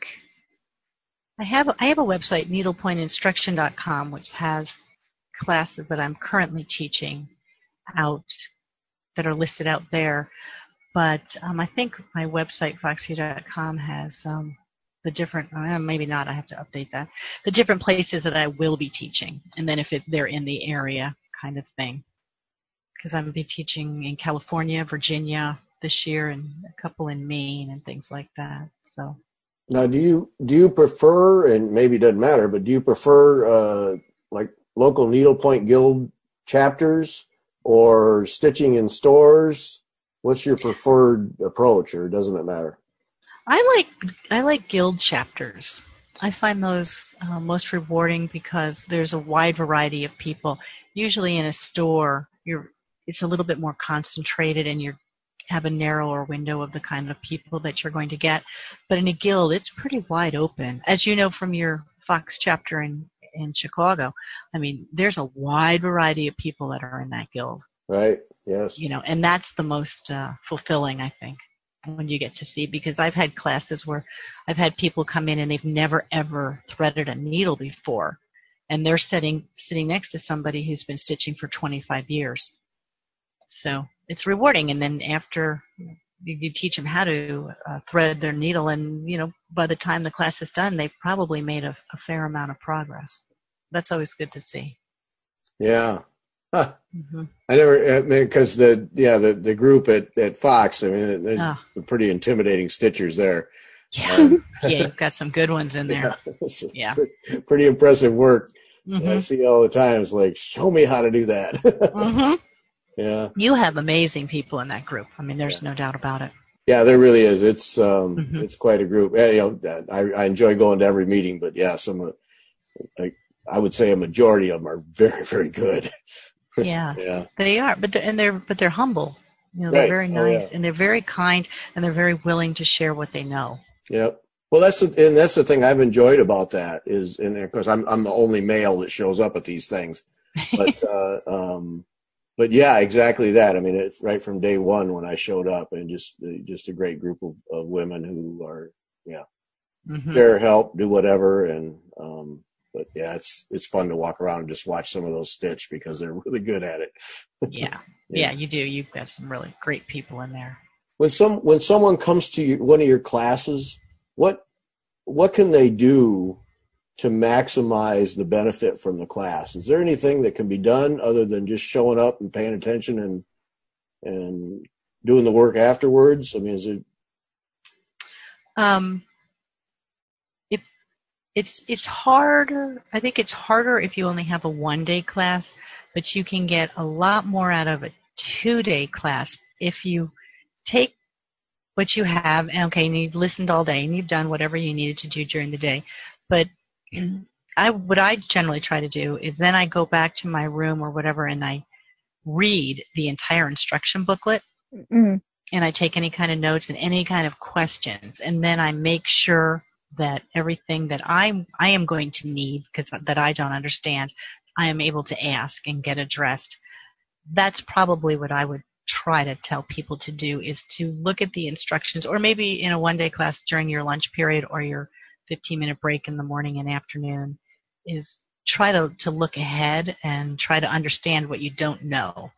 I have I have a website, needlepoint instruction dot com, which has classes that I'm currently teaching out that are listed out there. But um, I think my website, foxy dot com, has um, the different, uh, maybe not, I have to update that, the different places that I will be teaching. And then if it, they're in the area kind of thing. Because I'm going to be teaching in California, Virginia this year, and a couple in Maine and things like that. So. Now, do you do you prefer, and maybe it doesn't matter, but do you prefer uh, like local needlepoint guild chapters or stitching in stores? What's your preferred approach, or doesn't it matter? I like I like guild chapters. I find those uh, most rewarding because there's a wide variety of people. Usually in a store, you're it's a little bit more concentrated, and you have a narrower window of the kind of people that you're going to get. But in a guild, it's pretty wide open. As you know from your Fox chapter in, in Chicago, I mean, there's a wide variety of people that are in that guild. Right, yes. You know, and that's the most uh, fulfilling, I think, when you get to see, because I've had classes where I've had people come in and they've never, ever threaded a needle before. And they're sitting, sitting next to somebody who's been stitching for twenty-five years. So it's rewarding. And then after you, you teach them how to uh, thread their needle, and, you know, by the time the class is done, they've probably made a, a fair amount of progress. That's always good to see. Yeah. Huh. Mm-hmm. I never, I mean, because the, yeah, the, the group at, at Fox, I mean, there's Oh. pretty intimidating stitchers there. Yeah. Um, Yeah, you've got some good ones in there. Yeah. Yeah. Pretty, pretty impressive work. Mm-hmm. I see all the time. It's like, show me how to do that. Mm-hmm. Yeah. You have amazing people in that group. I mean, there's no doubt about it. Yeah, there really is. It's um, Mhm. it's quite a group. Yeah, you know, I, I enjoy going to every meeting, but yeah, some of, like, I would say a majority of them are very, very good. Yes, Yeah. they are, but they're, and they're but they're humble. You know, Right. they're very Oh, nice, yeah. and they're very kind, and they're very willing to share what they know. Yep. Well, that's the, and that's the thing I've enjoyed about that is, and of course, I'm I'm the only male that shows up at these things, but uh, um, but yeah, exactly that. I mean, it's right from day one when I showed up, and just just a great group of, of women who are, yeah, Mhm. share, help, do whatever, and um, but yeah, it's it's fun to walk around and just watch some of those stitch because they're really good at it. Yeah. Yeah. Yeah, you do. You've got some really great people in there. When some when someone comes to you, one of your classes, what what can they do to maximize the benefit from the class? Is there anything that can be done other than just showing up and paying attention and and doing the work afterwards? I mean, is it? Um, it it's it's harder. I think it's harder if you only have a one-day class, but you can get a lot more out of a two-day class if you take what you have, and okay, and you've listened all day, and you've done whatever you needed to do during the day. But I, what I generally try to do is then I go back to my room or whatever, and I read the entire instruction booklet, Mm-hmm. and I take any kind of notes and any kind of questions, and then I make sure that everything that I'm, I am going to need, because that I don't understand, I am able to ask and get addressed. That's probably what I would try to tell people to do, is to look at the instructions, or maybe in a one-day class during your lunch period or your fifteen-minute break in the morning and afternoon, is try to, to look ahead and try to understand what you don't know,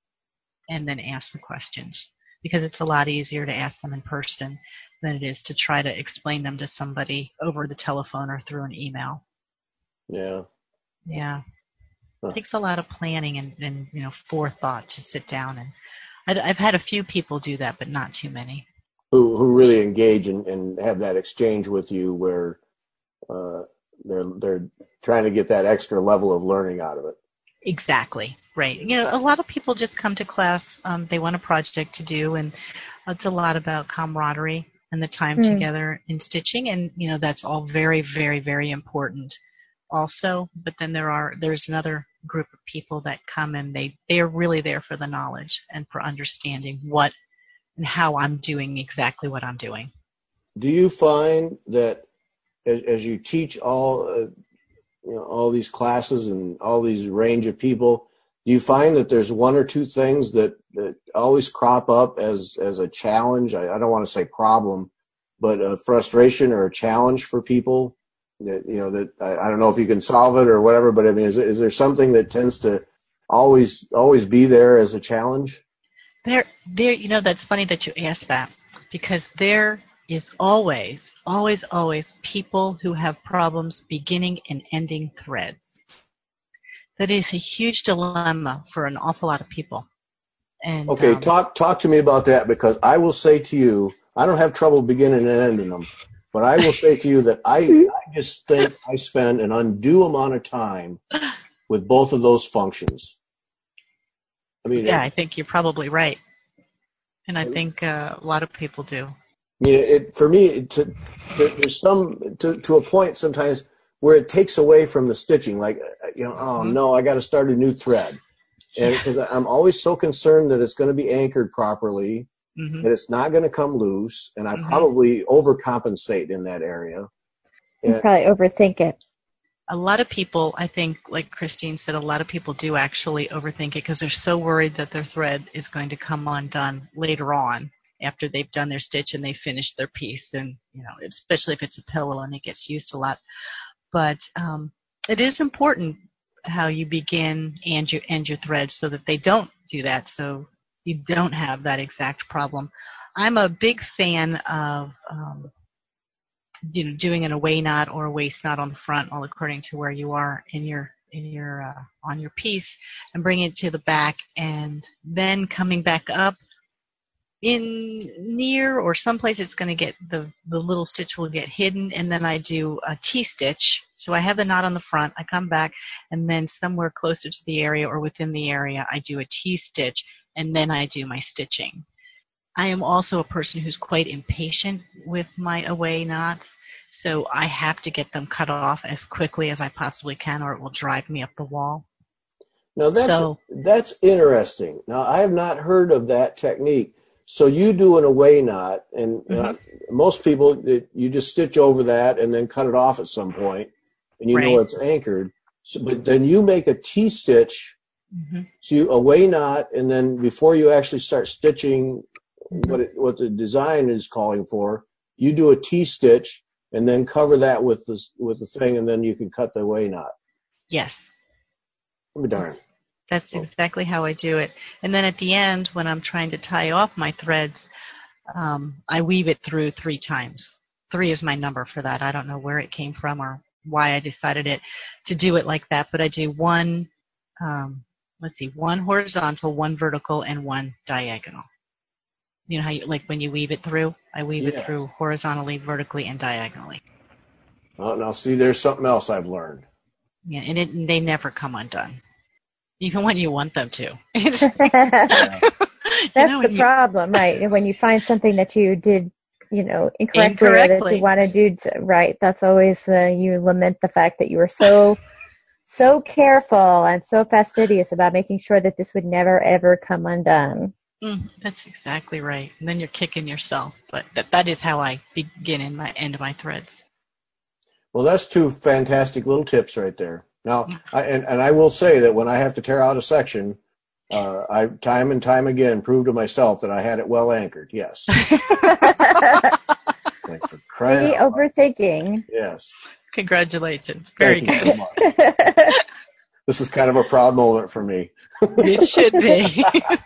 and then ask the questions, because it's a lot easier to ask them in person than it is to try to explain them to somebody over the telephone or through an email. Yeah. Yeah. Huh. It takes a lot of planning and, and you know forethought to sit down, and I'd, I've had a few people do that, but not too many. Who who really engage and, and have that exchange with you where uh, they're they're trying to get that extra level of learning out of it. Exactly. Right. You know, a lot of people just come to class. Um, they want a project to do, and it's a lot about camaraderie and the time Mm. together in stitching, and you know that's all very, very, very important. Also, but then there are there's another group of people that come, and they they are really there for the knowledge and for understanding what and how I'm doing exactly what I'm doing. Do you find that as, as you teach all uh, you know all these classes and all these range of people, do you find that there's one or two things that, that always crop up as as a challenge? I, I don't want to say problem, but a frustration or a challenge for people that you know that I, I don't know if you can solve it or whatever, but I mean, is is there something that tends to always always be there as a challenge? There, there. You know, that's funny that you asked that, because there is always, always, always people who have problems beginning and ending threads. That is a huge dilemma for an awful lot of people. And Okay, um, talk talk to me about that, because I will say to you, I don't have trouble beginning and ending them, but I will say to you that I, I just think I spend an undue amount of time with both of those functions. I mean, yeah, it, I think you're probably right, and I think uh, a lot of people do. I mean, it, for me, it, to, there's some to, to a point sometimes where it takes away from the stitching. Like, you know, oh Mm-hmm. no, I got to start a new thread, and because Yeah. I'm always so concerned that it's going to be anchored properly, Mm-hmm. that it's not going to come loose, and I Mm-hmm. probably overcompensate in that area. You And, probably overthink it. A lot of people, I think, like Christine said, a lot of people do actually overthink it because they're so worried that their thread is going to come undone later on after they've done their stitch and they finish their piece, and you know, especially if it's a pillow and it gets used a lot. But um, it is important how you begin and you end your threads so that they don't do that, so you don't have that exact problem. I'm a big fan of um, you know, doing an away knot or a waist knot on the front, all according to where you are in your in your uh, on your piece, and bringing it to the back, and then coming back up in near or someplace it's going to get the the little stitch will get hidden, and then I do a T-stitch. So I have the knot on the front, I come back, and then somewhere closer to the area or within the area, I do a T-stitch, and then I do my stitching. I am also a person who's quite impatient with my away knots, so I have to get them cut off as quickly as I possibly can, or it will drive me up the wall. now that's So, that's interesting. Now I have not heard of that technique. So you do an away knot, and you know, most people it, you just stitch over that and then cut it off at some point, and you know right. it's anchored. So, but then you make a T-stitch, Mm-hmm. so you away knot, and then before you actually start stitching Mm-hmm. what it, what the design is calling for, you do a T-stitch and then cover that with the with the thing, and then you can cut the away knot. Yes. I'll be darned. That's exactly how I do it. And then at the end, when I'm trying to tie off my threads, um, I weave it through three times. Three is my number for that. I don't know where it came from or why I decided it to do it like that. But I do one, um, let's see, one horizontal, one vertical, and one diagonal. You know how you, like when you weave it through? I weave Yeah. it through horizontally, vertically, and diagonally. Oh, now see, there's something else I've learned. Yeah, and it, they never come undone, even when you want them to. That's You know, the you- problem, right? When you find something that you did, you know, incorrectly, or that Incorrectly. you want to do t- right, that's always uh, you lament the fact that you were so so careful and so fastidious about making sure that this would never ever come undone. Mm, that's exactly right. And then you're kicking yourself. But that that is how I begin and my end my threads. Well, that's two fantastic little tips right there. Now, I, and, and I will say that when I have to tear out a section, uh, I time and time again prove to myself that I had it well anchored. Yes. Like for crying See, out loud. overthinking. Yes. Congratulations. Very Thank you good. so much. This is kind of a proud moment for me. It should be.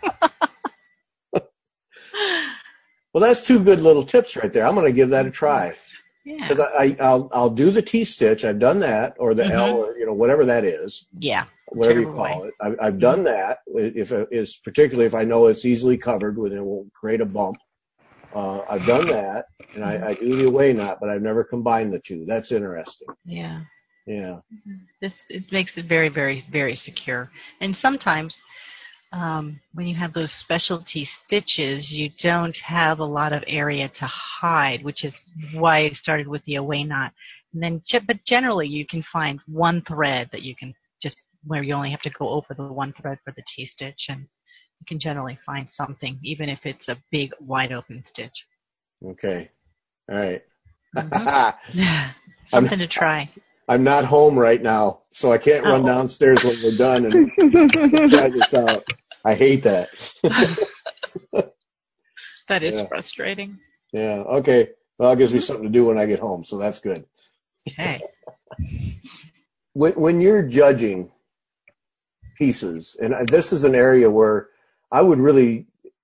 Well, that's two good little tips right there. I'm going to give that a try. Yeah. Because I, I, I'll, I'll do the T-stitch. I've done that, or the Mhm. L, or, you know, whatever that is. Yeah. Whatever you Whichever call way. it. I've, I've done that. If it is particularly if I know it's easily covered, when it will create a bump. Uh, I've done that, and I, I do the away knot, but I've never combined the two. That's interesting. Yeah. Yeah. This it makes it very, very, very secure. And sometimes um, when you have those specialty stitches, you don't have a lot of area to hide, which is why I started with the away knot. And then, ge- but generally, you can find one thread that you can just where you only have to go over the one thread for the T-stitch, and you can generally find something, even if it's a big, wide open stitch. Okay. All right. Mhm. Something to try. I'm not home right now, so I can't run Oh. downstairs when we're done and try this out. I hate that. That is Yeah. frustrating. Yeah. Okay. Well, it gives me something to do when I get home, so that's good. Okay. When when you're judging pieces, and this is an area where I would really,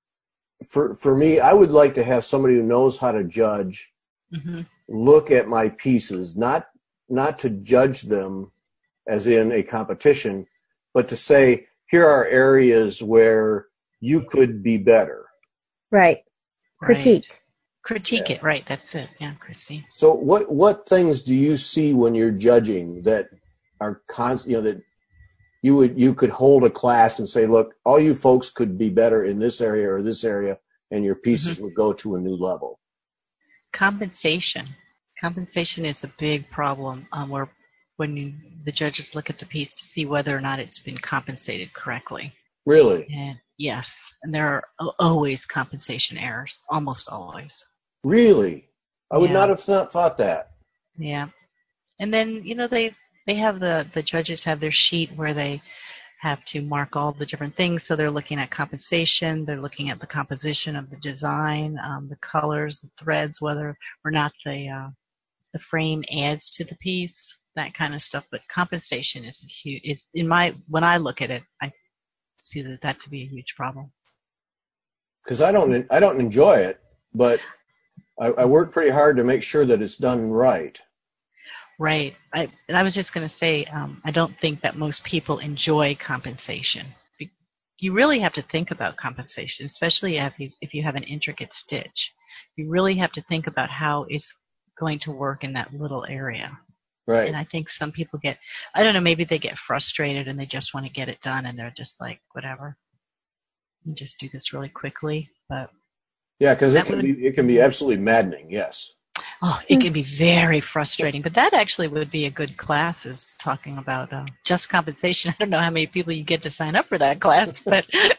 for for me, I would like to have somebody who knows how to judge, hmm look at my pieces, not not to judge them as in a competition, but to say, here are areas where you could be better. Right. Right. Critique. Critique Yeah. it. Right. That's it. Yeah, Christy. So what what things do you see when you're judging that are constant, you know, that you would you could hold a class and say, look, all you folks could be better in this area or this area, and your pieces would go to a new level? Compensation. Compensation is a big problem um, where when you, the judges look at the piece to see whether or not it's been compensated correctly. Really? And yes, and there are al- always compensation errors, almost always. Really? I would Yeah. not have not thought that. Yeah. And then, you know, they they have the, the judges have their sheet where they have to mark all the different things. So they're looking at compensation, they're looking at the composition of the design, um, the colors, the threads, whether or not the uh, the frame adds to the piece, that kind of stuff. But compensation is a huge. Is in my when I look at it, I see that that to be a huge problem. Because I don't I don't enjoy it, but I, I work pretty hard to make sure that it's done right. Right. I, and I was just going to say, um, I don't think that most people enjoy compensation. Be- You really have to think about compensation, especially if you, if you have an intricate stitch. You really have to think about how it's going to work in that little area. Right. And I think some people get, I don't know, maybe they get frustrated and they just want to get it done and they're just like, whatever, you just do this really quickly. But Yeah, because it that can would- be it can be absolutely maddening. Yes. oh, it can be very frustrating. But that actually would be a good class, is talking about uh, just compensation. I don't know how many people you get to sign up for that class, but It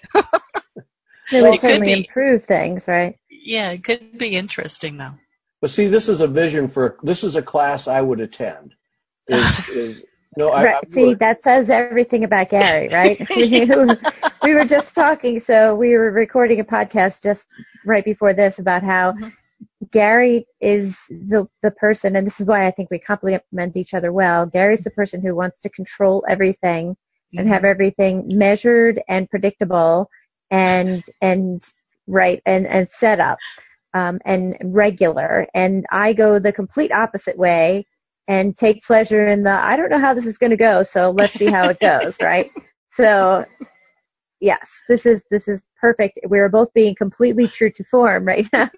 Well, would it could certainly be. improve things, right? yeah, it could be interesting though. But see, this is a vision for this is a class I would attend. Is is no, I, right. I See, would. that says everything about Gary, right? we, we were just talking, so we were recording a podcast just right before this about how Mhm. Gary is the the person, and this is why I think we complement each other well. Gary's the person who wants to control everything and have everything measured and predictable and and right and and set up um, and regular. And I go the complete opposite way and take pleasure in the, I don't know how this is going to go, so let's see how it goes, right? So, yes, this is this is perfect. We're both being completely true to form right now.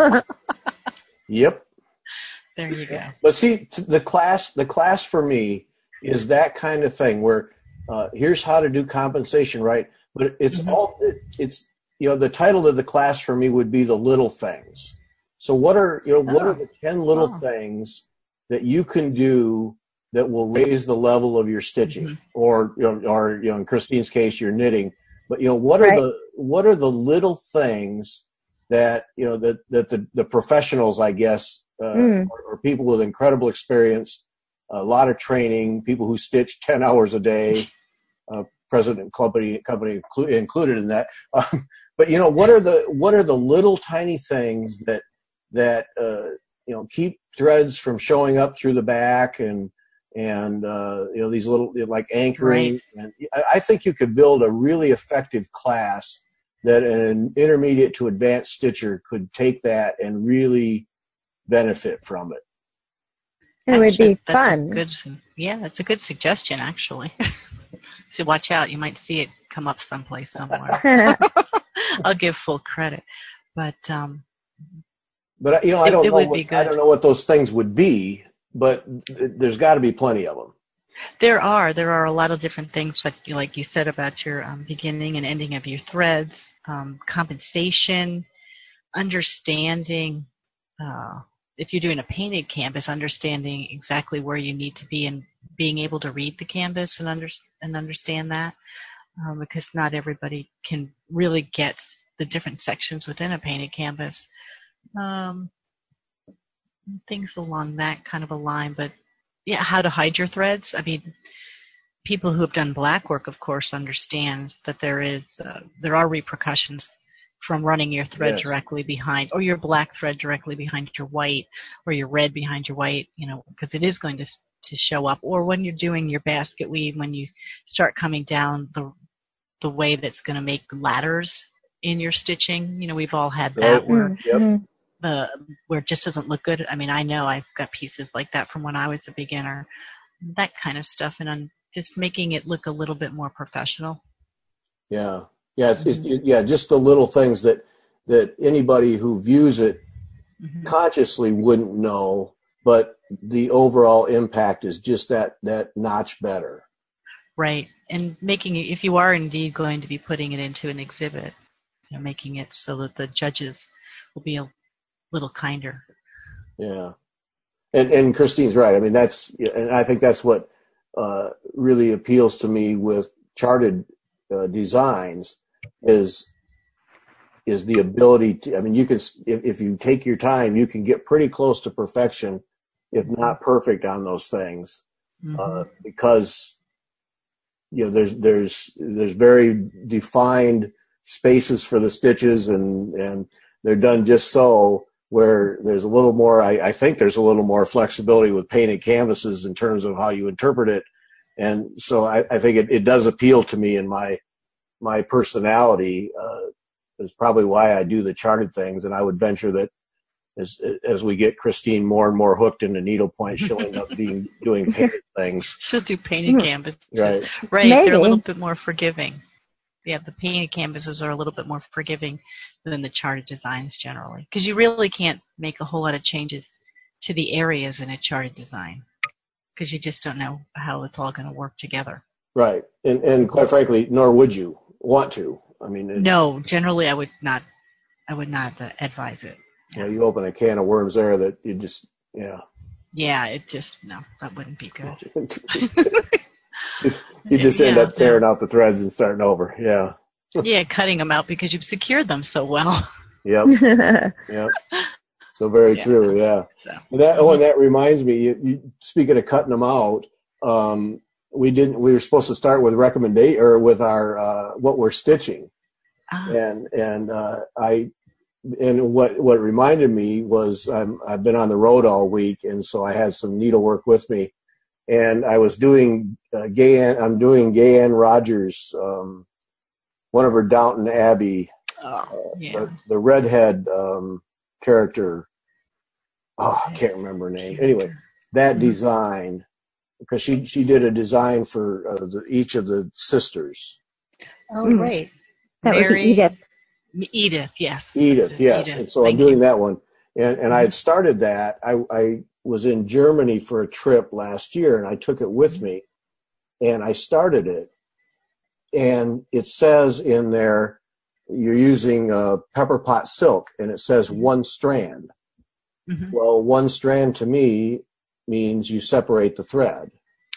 Yep. There you go. But see, the class, the class for me is that kind of thing where uh, here's how to do compensation, right? But it's mm-hmm. all it, it's you know the title of the class for me would be the little things. So what are you know what oh. are the ten little oh. things that you can do that will raise the level of your stitching, mm-hmm. or you know, or you know, in Christine's case, your knitting. But you know, what right. are the what are the little things that you know that that the, the professionals, I guess, uh, mm. or, or people with incredible experience, a lot of training, people who stitch ten hours a day, uh, president company company inclu- included in that. Um, but you know, what are the what are the little tiny things that that uh, you know keep threads from showing up through the back and and uh, you know these little like anchoring. Right. And I think you could build a really effective class that an intermediate to advanced stitcher could take that and really benefit from it. It would be that's fun. A good, yeah, that's a good suggestion, actually. So watch out, you might see it come up someplace somewhere. I'll give full credit, but um, but you know I don't it, it know what, I don't know what those things would be. But there's got to be plenty of them. There are. There are a lot of different things, like, like you said, about your um, beginning and ending of your threads, um, compensation, understanding, uh, if you're doing a painted canvas, understanding exactly where you need to be and being able to read the canvas and, under, and understand that, um, because not everybody can really get the different sections within a painted canvas. Um, things along that kind of a line, but yeah, how to hide your threads. I mean, people who have done black work, of course, understand that there is uh, there are repercussions from running your thread yes. directly behind, or your black thread directly behind your white, or your red behind your white, you know, because it is going to to show up. Or when you're doing your basket weave, when you start coming down the the way that's going to make ladders in your stitching, you know, we've all had that oh, where. Yep. Uh, where it just doesn't look good. I mean, I know I've got pieces like that from when I was a beginner, that kind of stuff, and I'm just making it look a little bit more professional. Yeah, yeah, it's, mm-hmm. it's, yeah, just the little things that that anybody who views it mm-hmm. consciously wouldn't know, but the overall impact is just that that notch better. Right, and making it, if you are indeed going to be putting it into an exhibit, you know, making it so that the judges will be a little kinder. Yeah. And and Christine's right. I mean, that's, and I think that's what uh, really appeals to me with charted uh, designs is is the ability to, I mean, you can, if, if you take your time, you can get pretty close to perfection, if not perfect on those things. Mm-hmm. Uh, because, you know, there's, there's, there's very defined spaces for the stitches and, and they're done just so, where there's a little more, I, I think there's a little more flexibility with painted canvases in terms of how you interpret it. And so I, I think it, it does appeal to me in my, my personality, uh, is probably why I do the charted things. And I would venture that as, as we get Christine more and more hooked into needlepoint, she'll end up being, doing painted things. She'll do painted mm-hmm. canvases. Right. Right. Maybe. They're a little bit more forgiving. Yeah, the painted canvases are a little bit more forgiving than the charted designs generally, because you really can't make a whole lot of changes to the areas in a charted design because you just don't know how it's all going to work together. Right, and and quite frankly, nor would you want to. I mean, it, no, generally I would not. I would not uh, advise it. Yeah, you, know, you open a can of worms there that you just yeah. Yeah, it just no, that wouldn't be good. You just yeah, end up tearing yeah. out the threads and starting over. Yeah. Yeah, cutting them out because you've secured them so well. Yep. Yep. So very yeah. true. Yeah. So. And that, oh, and that reminds me. You, you, speaking of cutting them out, um, we didn't. We were supposed to start with recommendation or with our uh, what we're stitching, ah. and and uh, I and what what reminded me was I'm, I've been on the road all week, and so I had some needlework with me. And I was doing uh, Gay Ann, I'm doing Gay Ann Rogers, um, one of her Downton Abbey, oh, yeah. uh, the, the redhead um, character. Oh, I can't remember her name. Anyway, that Mhm. design, because she she did a design for uh, the, each of the sisters. Oh, Mm. right. That would be Mary. Edith. Edith, yes. that's Edith, it, yes. Edith. And so I'm Thank doing you. that one. And, and I Mhm. had started that. I, I was in Germany for a trip last year, and I took it with me, and I started it. And it says in there, you're using uh, pepper pot silk, and it says one strand. Mhm. Well, one strand to me means you separate the thread.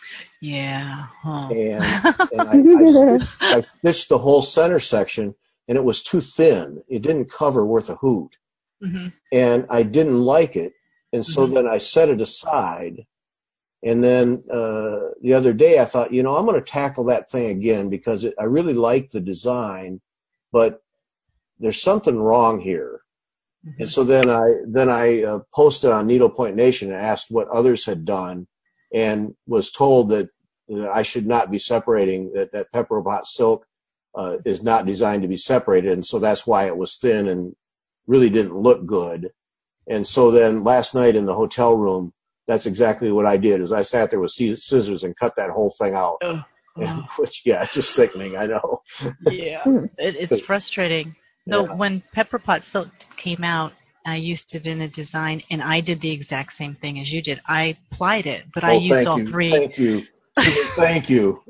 Yeah. Oh. And, and I, I, stitched, I stitched the whole center section, and it was too thin. It didn't cover worth a hoot. hmm And I didn't like it. And so Mhm. then I set it aside. And then uh, the other day I thought, you know, I'm going to tackle that thing again because it, I really like the design, but there's something wrong here. Mhm. And so then I then I uh, posted on Needlepoint Nation and asked what others had done, and was told that, that I should not be separating, that, that pepper pot silk uh, is not designed to be separated, and so that's why it was thin and really didn't look good. And so then last night in the hotel room, that's exactly what I did. Is I sat there with scissors and cut that whole thing out. Oh. And, Oh. which, yeah, it's just sickening. I know. Yeah. Mm. It, it's frustrating. So Yeah. when Pepper Pot Silk came out, I used it in a design, and I did the exact same thing as you did. I plied it, but I Oh, used thank all you, three. thank you, thank you.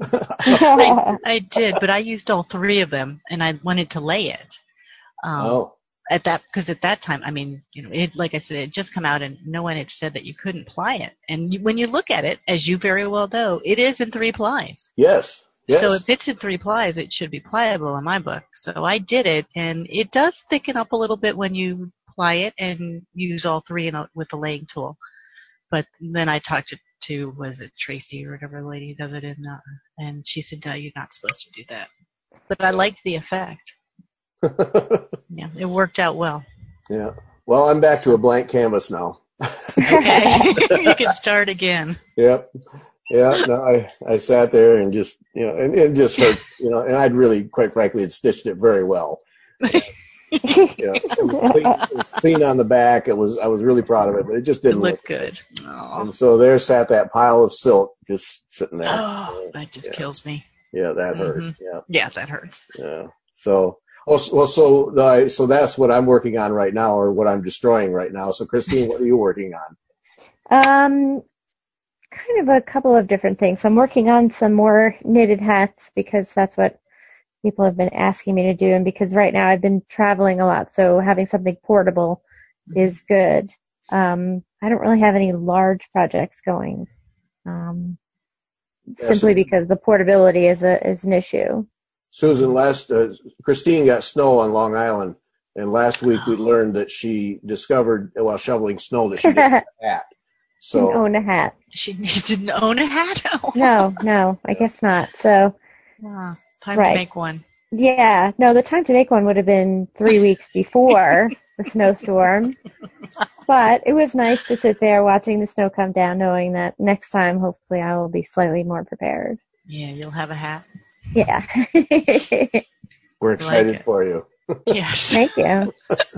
I, I did, but I used all three of them, and I wanted to lay it. Um, Oh, at that, because at that time, I mean, you know, it, like I said, it had just come out, and no one had said that you couldn't ply it. And you, when you look at it, as you very well know, it is in three plies. yes, yes. So if it's in three plies, it should be pliable in my book. So I did it, and it does thicken up a little bit when you ply it and use all three in a, with the laying tool. But then I talked to, to was it Tracy or whatever lady who does it, in, uh, and she said, no, you're not supposed to do that. But I liked the effect. Yeah, it worked out well. Yeah. Well, I'm back to a blank canvas now. Okay, you can start again. Yep. Yeah. No, I, I sat there and just, you know, and it just hurt, you know, and I'd really, quite frankly, had stitched it very well. And, you know, it was clean, it was clean on the back. It was, I was really proud of it, but it just It didn't looked look good. Oh, And so there sat that pile of silk just sitting there. oh that just yeah. kills me. Yeah, that hurt. Mhm. Yeah. Yeah, that hurts. Yeah. So, well, s- well so, uh, so that's what I'm working on right now, or what I'm destroying right now. So, Christine, what are you working on? Um, kind of a couple of different things. I'm working on some more knitted hats because that's what people have been asking me to do, and because right now I've been traveling a lot, so having something portable is good. Um, I don't really have any large projects going, um, Yeah, simply so- because the portability is a is an issue. Susan, last uh, Christine got snow on Long Island, and last week we learned that she discovered while shoveling snow that she didn't have a hat. Didn't So, own a hat. She, she didn't own a hat? Oh. No, no, I guess not. So, Ah, time Right. to make one. yeah, no, the time to make one would have been three weeks before the snowstorm. But it was nice to sit there watching the snow come down, knowing that next time, hopefully, I will be slightly more prepared. Yeah, you'll have a hat. Yeah. we're excited it. for you. Yes. Thank you.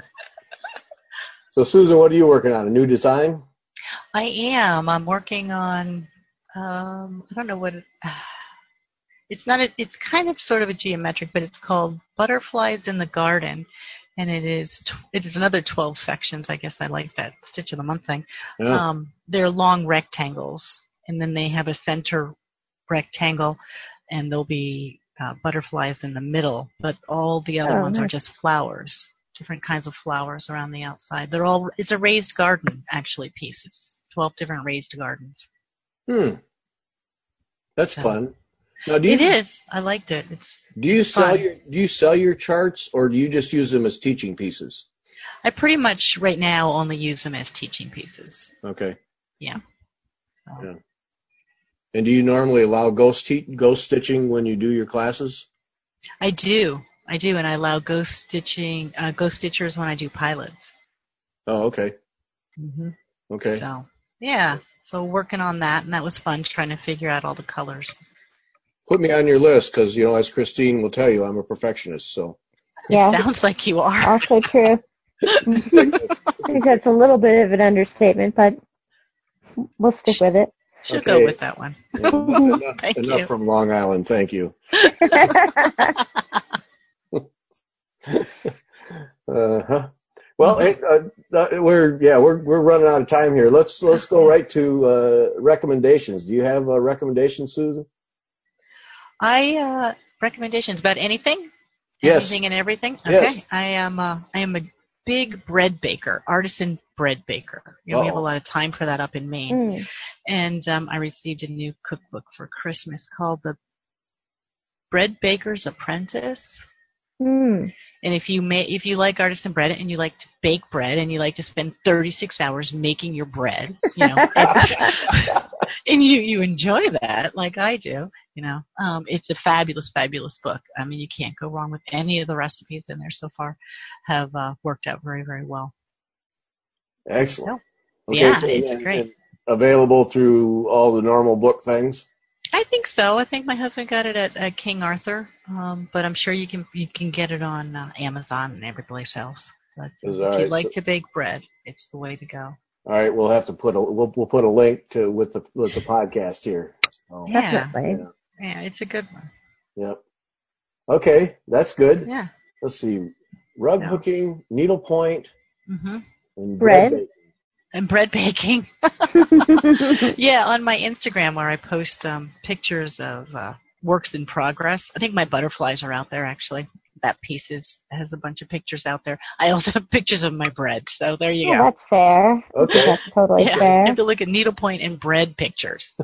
So, Susan, what are you working on? A new design? I am. I'm working on, um, I don't know what it, it's not, a, it's kind of sort of a geometric, but it's called Butterflies in the Garden. And it is, it is another twelve sections. I guess I like that Stitch of the Month thing. Yeah. Um, they're long rectangles, and then they have a center rectangle, and there'll be uh, butterflies in the middle, but all the other Oh, ones are nice. just flowers, different kinds of flowers around the outside. They're all, it's a raised garden, actually, piece. It's twelve different raised gardens. Hmm. That's So- fun. Now, do you, It is. I liked it. It's. Do you it's sell fun. your Do you sell your charts, or do you just use them as teaching pieces? I pretty much right now only use them as teaching pieces. Okay. Yeah. So, Yeah. And do you normally allow ghost te- ghost stitching when you do your classes? I do. I do, and I allow ghost stitching, uh, ghost stitchers when I do pilots. Oh, okay. Mm-hmm. Okay. So, yeah. So working on that, and that was fun trying to figure out all the colors. Put me on your list because, you know, as Christine will tell you, I'm a perfectionist. So Yeah. It sounds like you are. Also true. I think that's a little bit of an understatement, but we'll stick with it. She'll Okay. go with that one. Yeah, enough Thank enough you. from Long Island. Thank you. Uh-huh. Well, hey, uh, uh, we're yeah we're we're running out of time here. Let's let's go right to uh, recommendations. Do you have a recommendation, Susan? I uh, recommendations about anything, Yes. anything and everything. Okay, Yes. I am uh, I am a big bread baker, artisan bread baker. You know, we have a Uh-oh. lot of time for that up in Maine, Mm. and um, I received a new cookbook for Christmas called the Bread Baker's Apprentice. Mm. And if you may, if you like artisan bread and you like to bake bread and you like to spend thirty-six hours making your bread, you know, and you, you enjoy that like I do, you know, um, it's a fabulous, fabulous book. I mean, you can't go wrong with any of the recipes in there so far. Have uh, worked out very, very well. Excellent. So, yeah, so, it's and- great. and available through all the normal book things. I think so. I think my husband got it at, at King Arthur, um, but I'm sure you can you can get it on uh, Amazon and every place else. But uh, Is if all you right, like so- to bake bread, it's the way to go. All right, we'll have to put a we'll we'll put a link to with the with the podcast here. So, Yeah. Definitely. yeah. Yeah, it's a good one. Yep. Okay, that's good. Yeah. Let's see, rug Yeah. hooking, needlepoint, hmm and Bread. bread baking. And bread baking. Yeah, on my Instagram where I post um, pictures of uh, works in progress. I think my butterflies are out there actually. That piece is, has a bunch of pictures out there. I also have pictures of my bread. So there you Oh, go. that's fair. Okay. That's totally Yeah, I fair. have to look at needlepoint and bread pictures.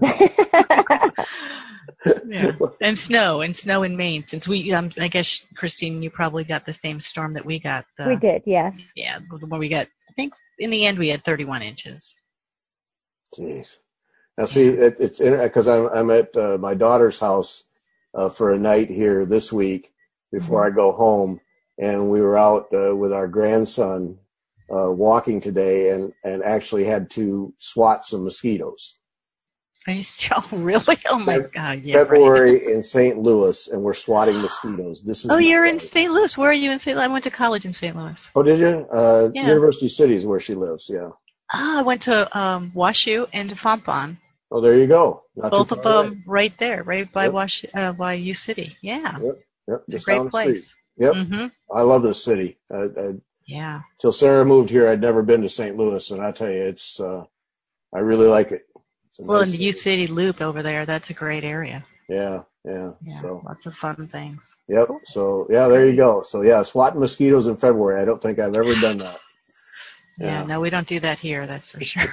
Yeah, and snow and snow in Maine. Since we, um, I guess Christine, you probably got the same storm that we got. The, We did, yes. Yeah, when we got. I think in the end we had thirty-one inches. Jeez. Now see, it, it's because I'm I'm at uh, my daughter's house uh, for a night here this week before Mm-hmm. I go home, and we were out uh, with our grandson uh, walking today, and and actually had to swat some mosquitoes. Are you still really? Oh my Feb- God! Yeah, right. February in Saint Louis, and we're swatting mosquitoes. This is Oh, not you're in right. Saint Louis. Where are you in Saint Louis? I went to college in Saint Louis. Oh, did you? Uh, Yeah. University City is where she lives. Yeah. Ah, I went to um, WashU and to Fontbonne. Oh, there you go. Not Both too of far them right there, right by Yep. Wash, uh, by U City. Yeah, away. Yep. Yep. it's a Just down great the street. place. Yep. Mm-hmm. I love this city. Uh, uh, Yeah. till Sarah moved here, I'd never been to Saint Louis, and I tell you, it's uh, I really like it. It's a Well, nice in the U city. City Loop over there, that's a great area. Yeah, yeah. Yeah, So, lots of fun things. yep. Cool. So, yeah, there you go. So, yeah, swatting mosquitoes in February. I don't think I've ever done that. Yeah, Yeah. no, we don't do that here. That's for sure.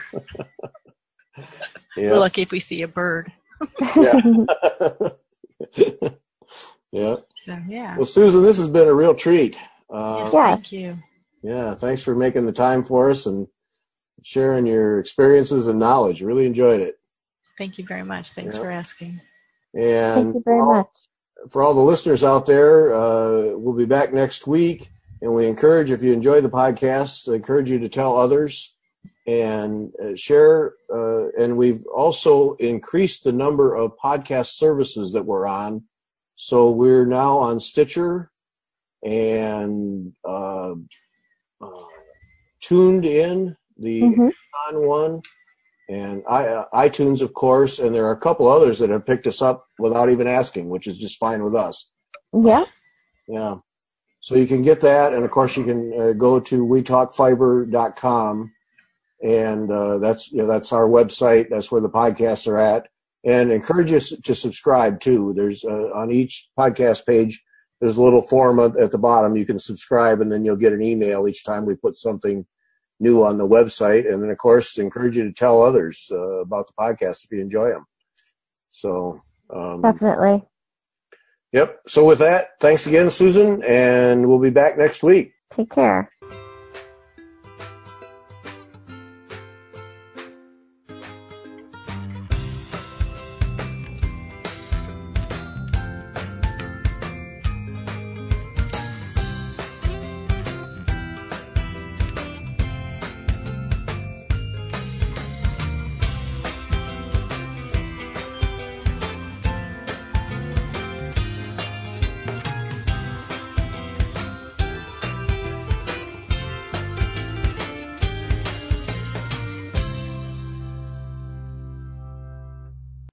Yeah. We're lucky if we see a bird. Yeah. Yeah. So yeah. Well, Susan, this has been a real treat. Uh, Yes, Yeah. thank you. Yeah, thanks for making the time for us and sharing your experiences and knowledge. Really enjoyed it. Thank you very much. Thanks Yeah. for asking. And Thank you very for all- much. for all the listeners out there, uh, we'll be back next week. And we encourage, if you enjoy the podcast, I encourage you to tell others and uh, share. Uh, and we've also increased the number of podcast services that we're on. So we're now on Stitcher and uh, uh, Tuned In, the Mhm. on one, and I, uh, iTunes, of course. And there are a couple others that have picked us up without even asking, which is just fine with us. Yeah. Yeah. So you can get that. And of course you can uh, go to we talk fiber dot com, and uh, that's, you know, that's our website. That's where the podcasts are at, and encourage us to subscribe too. There's uh, on each podcast page, there's a little form at, at the bottom. You can subscribe, and then you'll get an email each time we put something new on the website. And then of course, encourage you to tell others uh, about the podcast if you enjoy them. So, um, Definitely. Yep. So with that, thanks again, Susan, and we'll be back next week. Take care.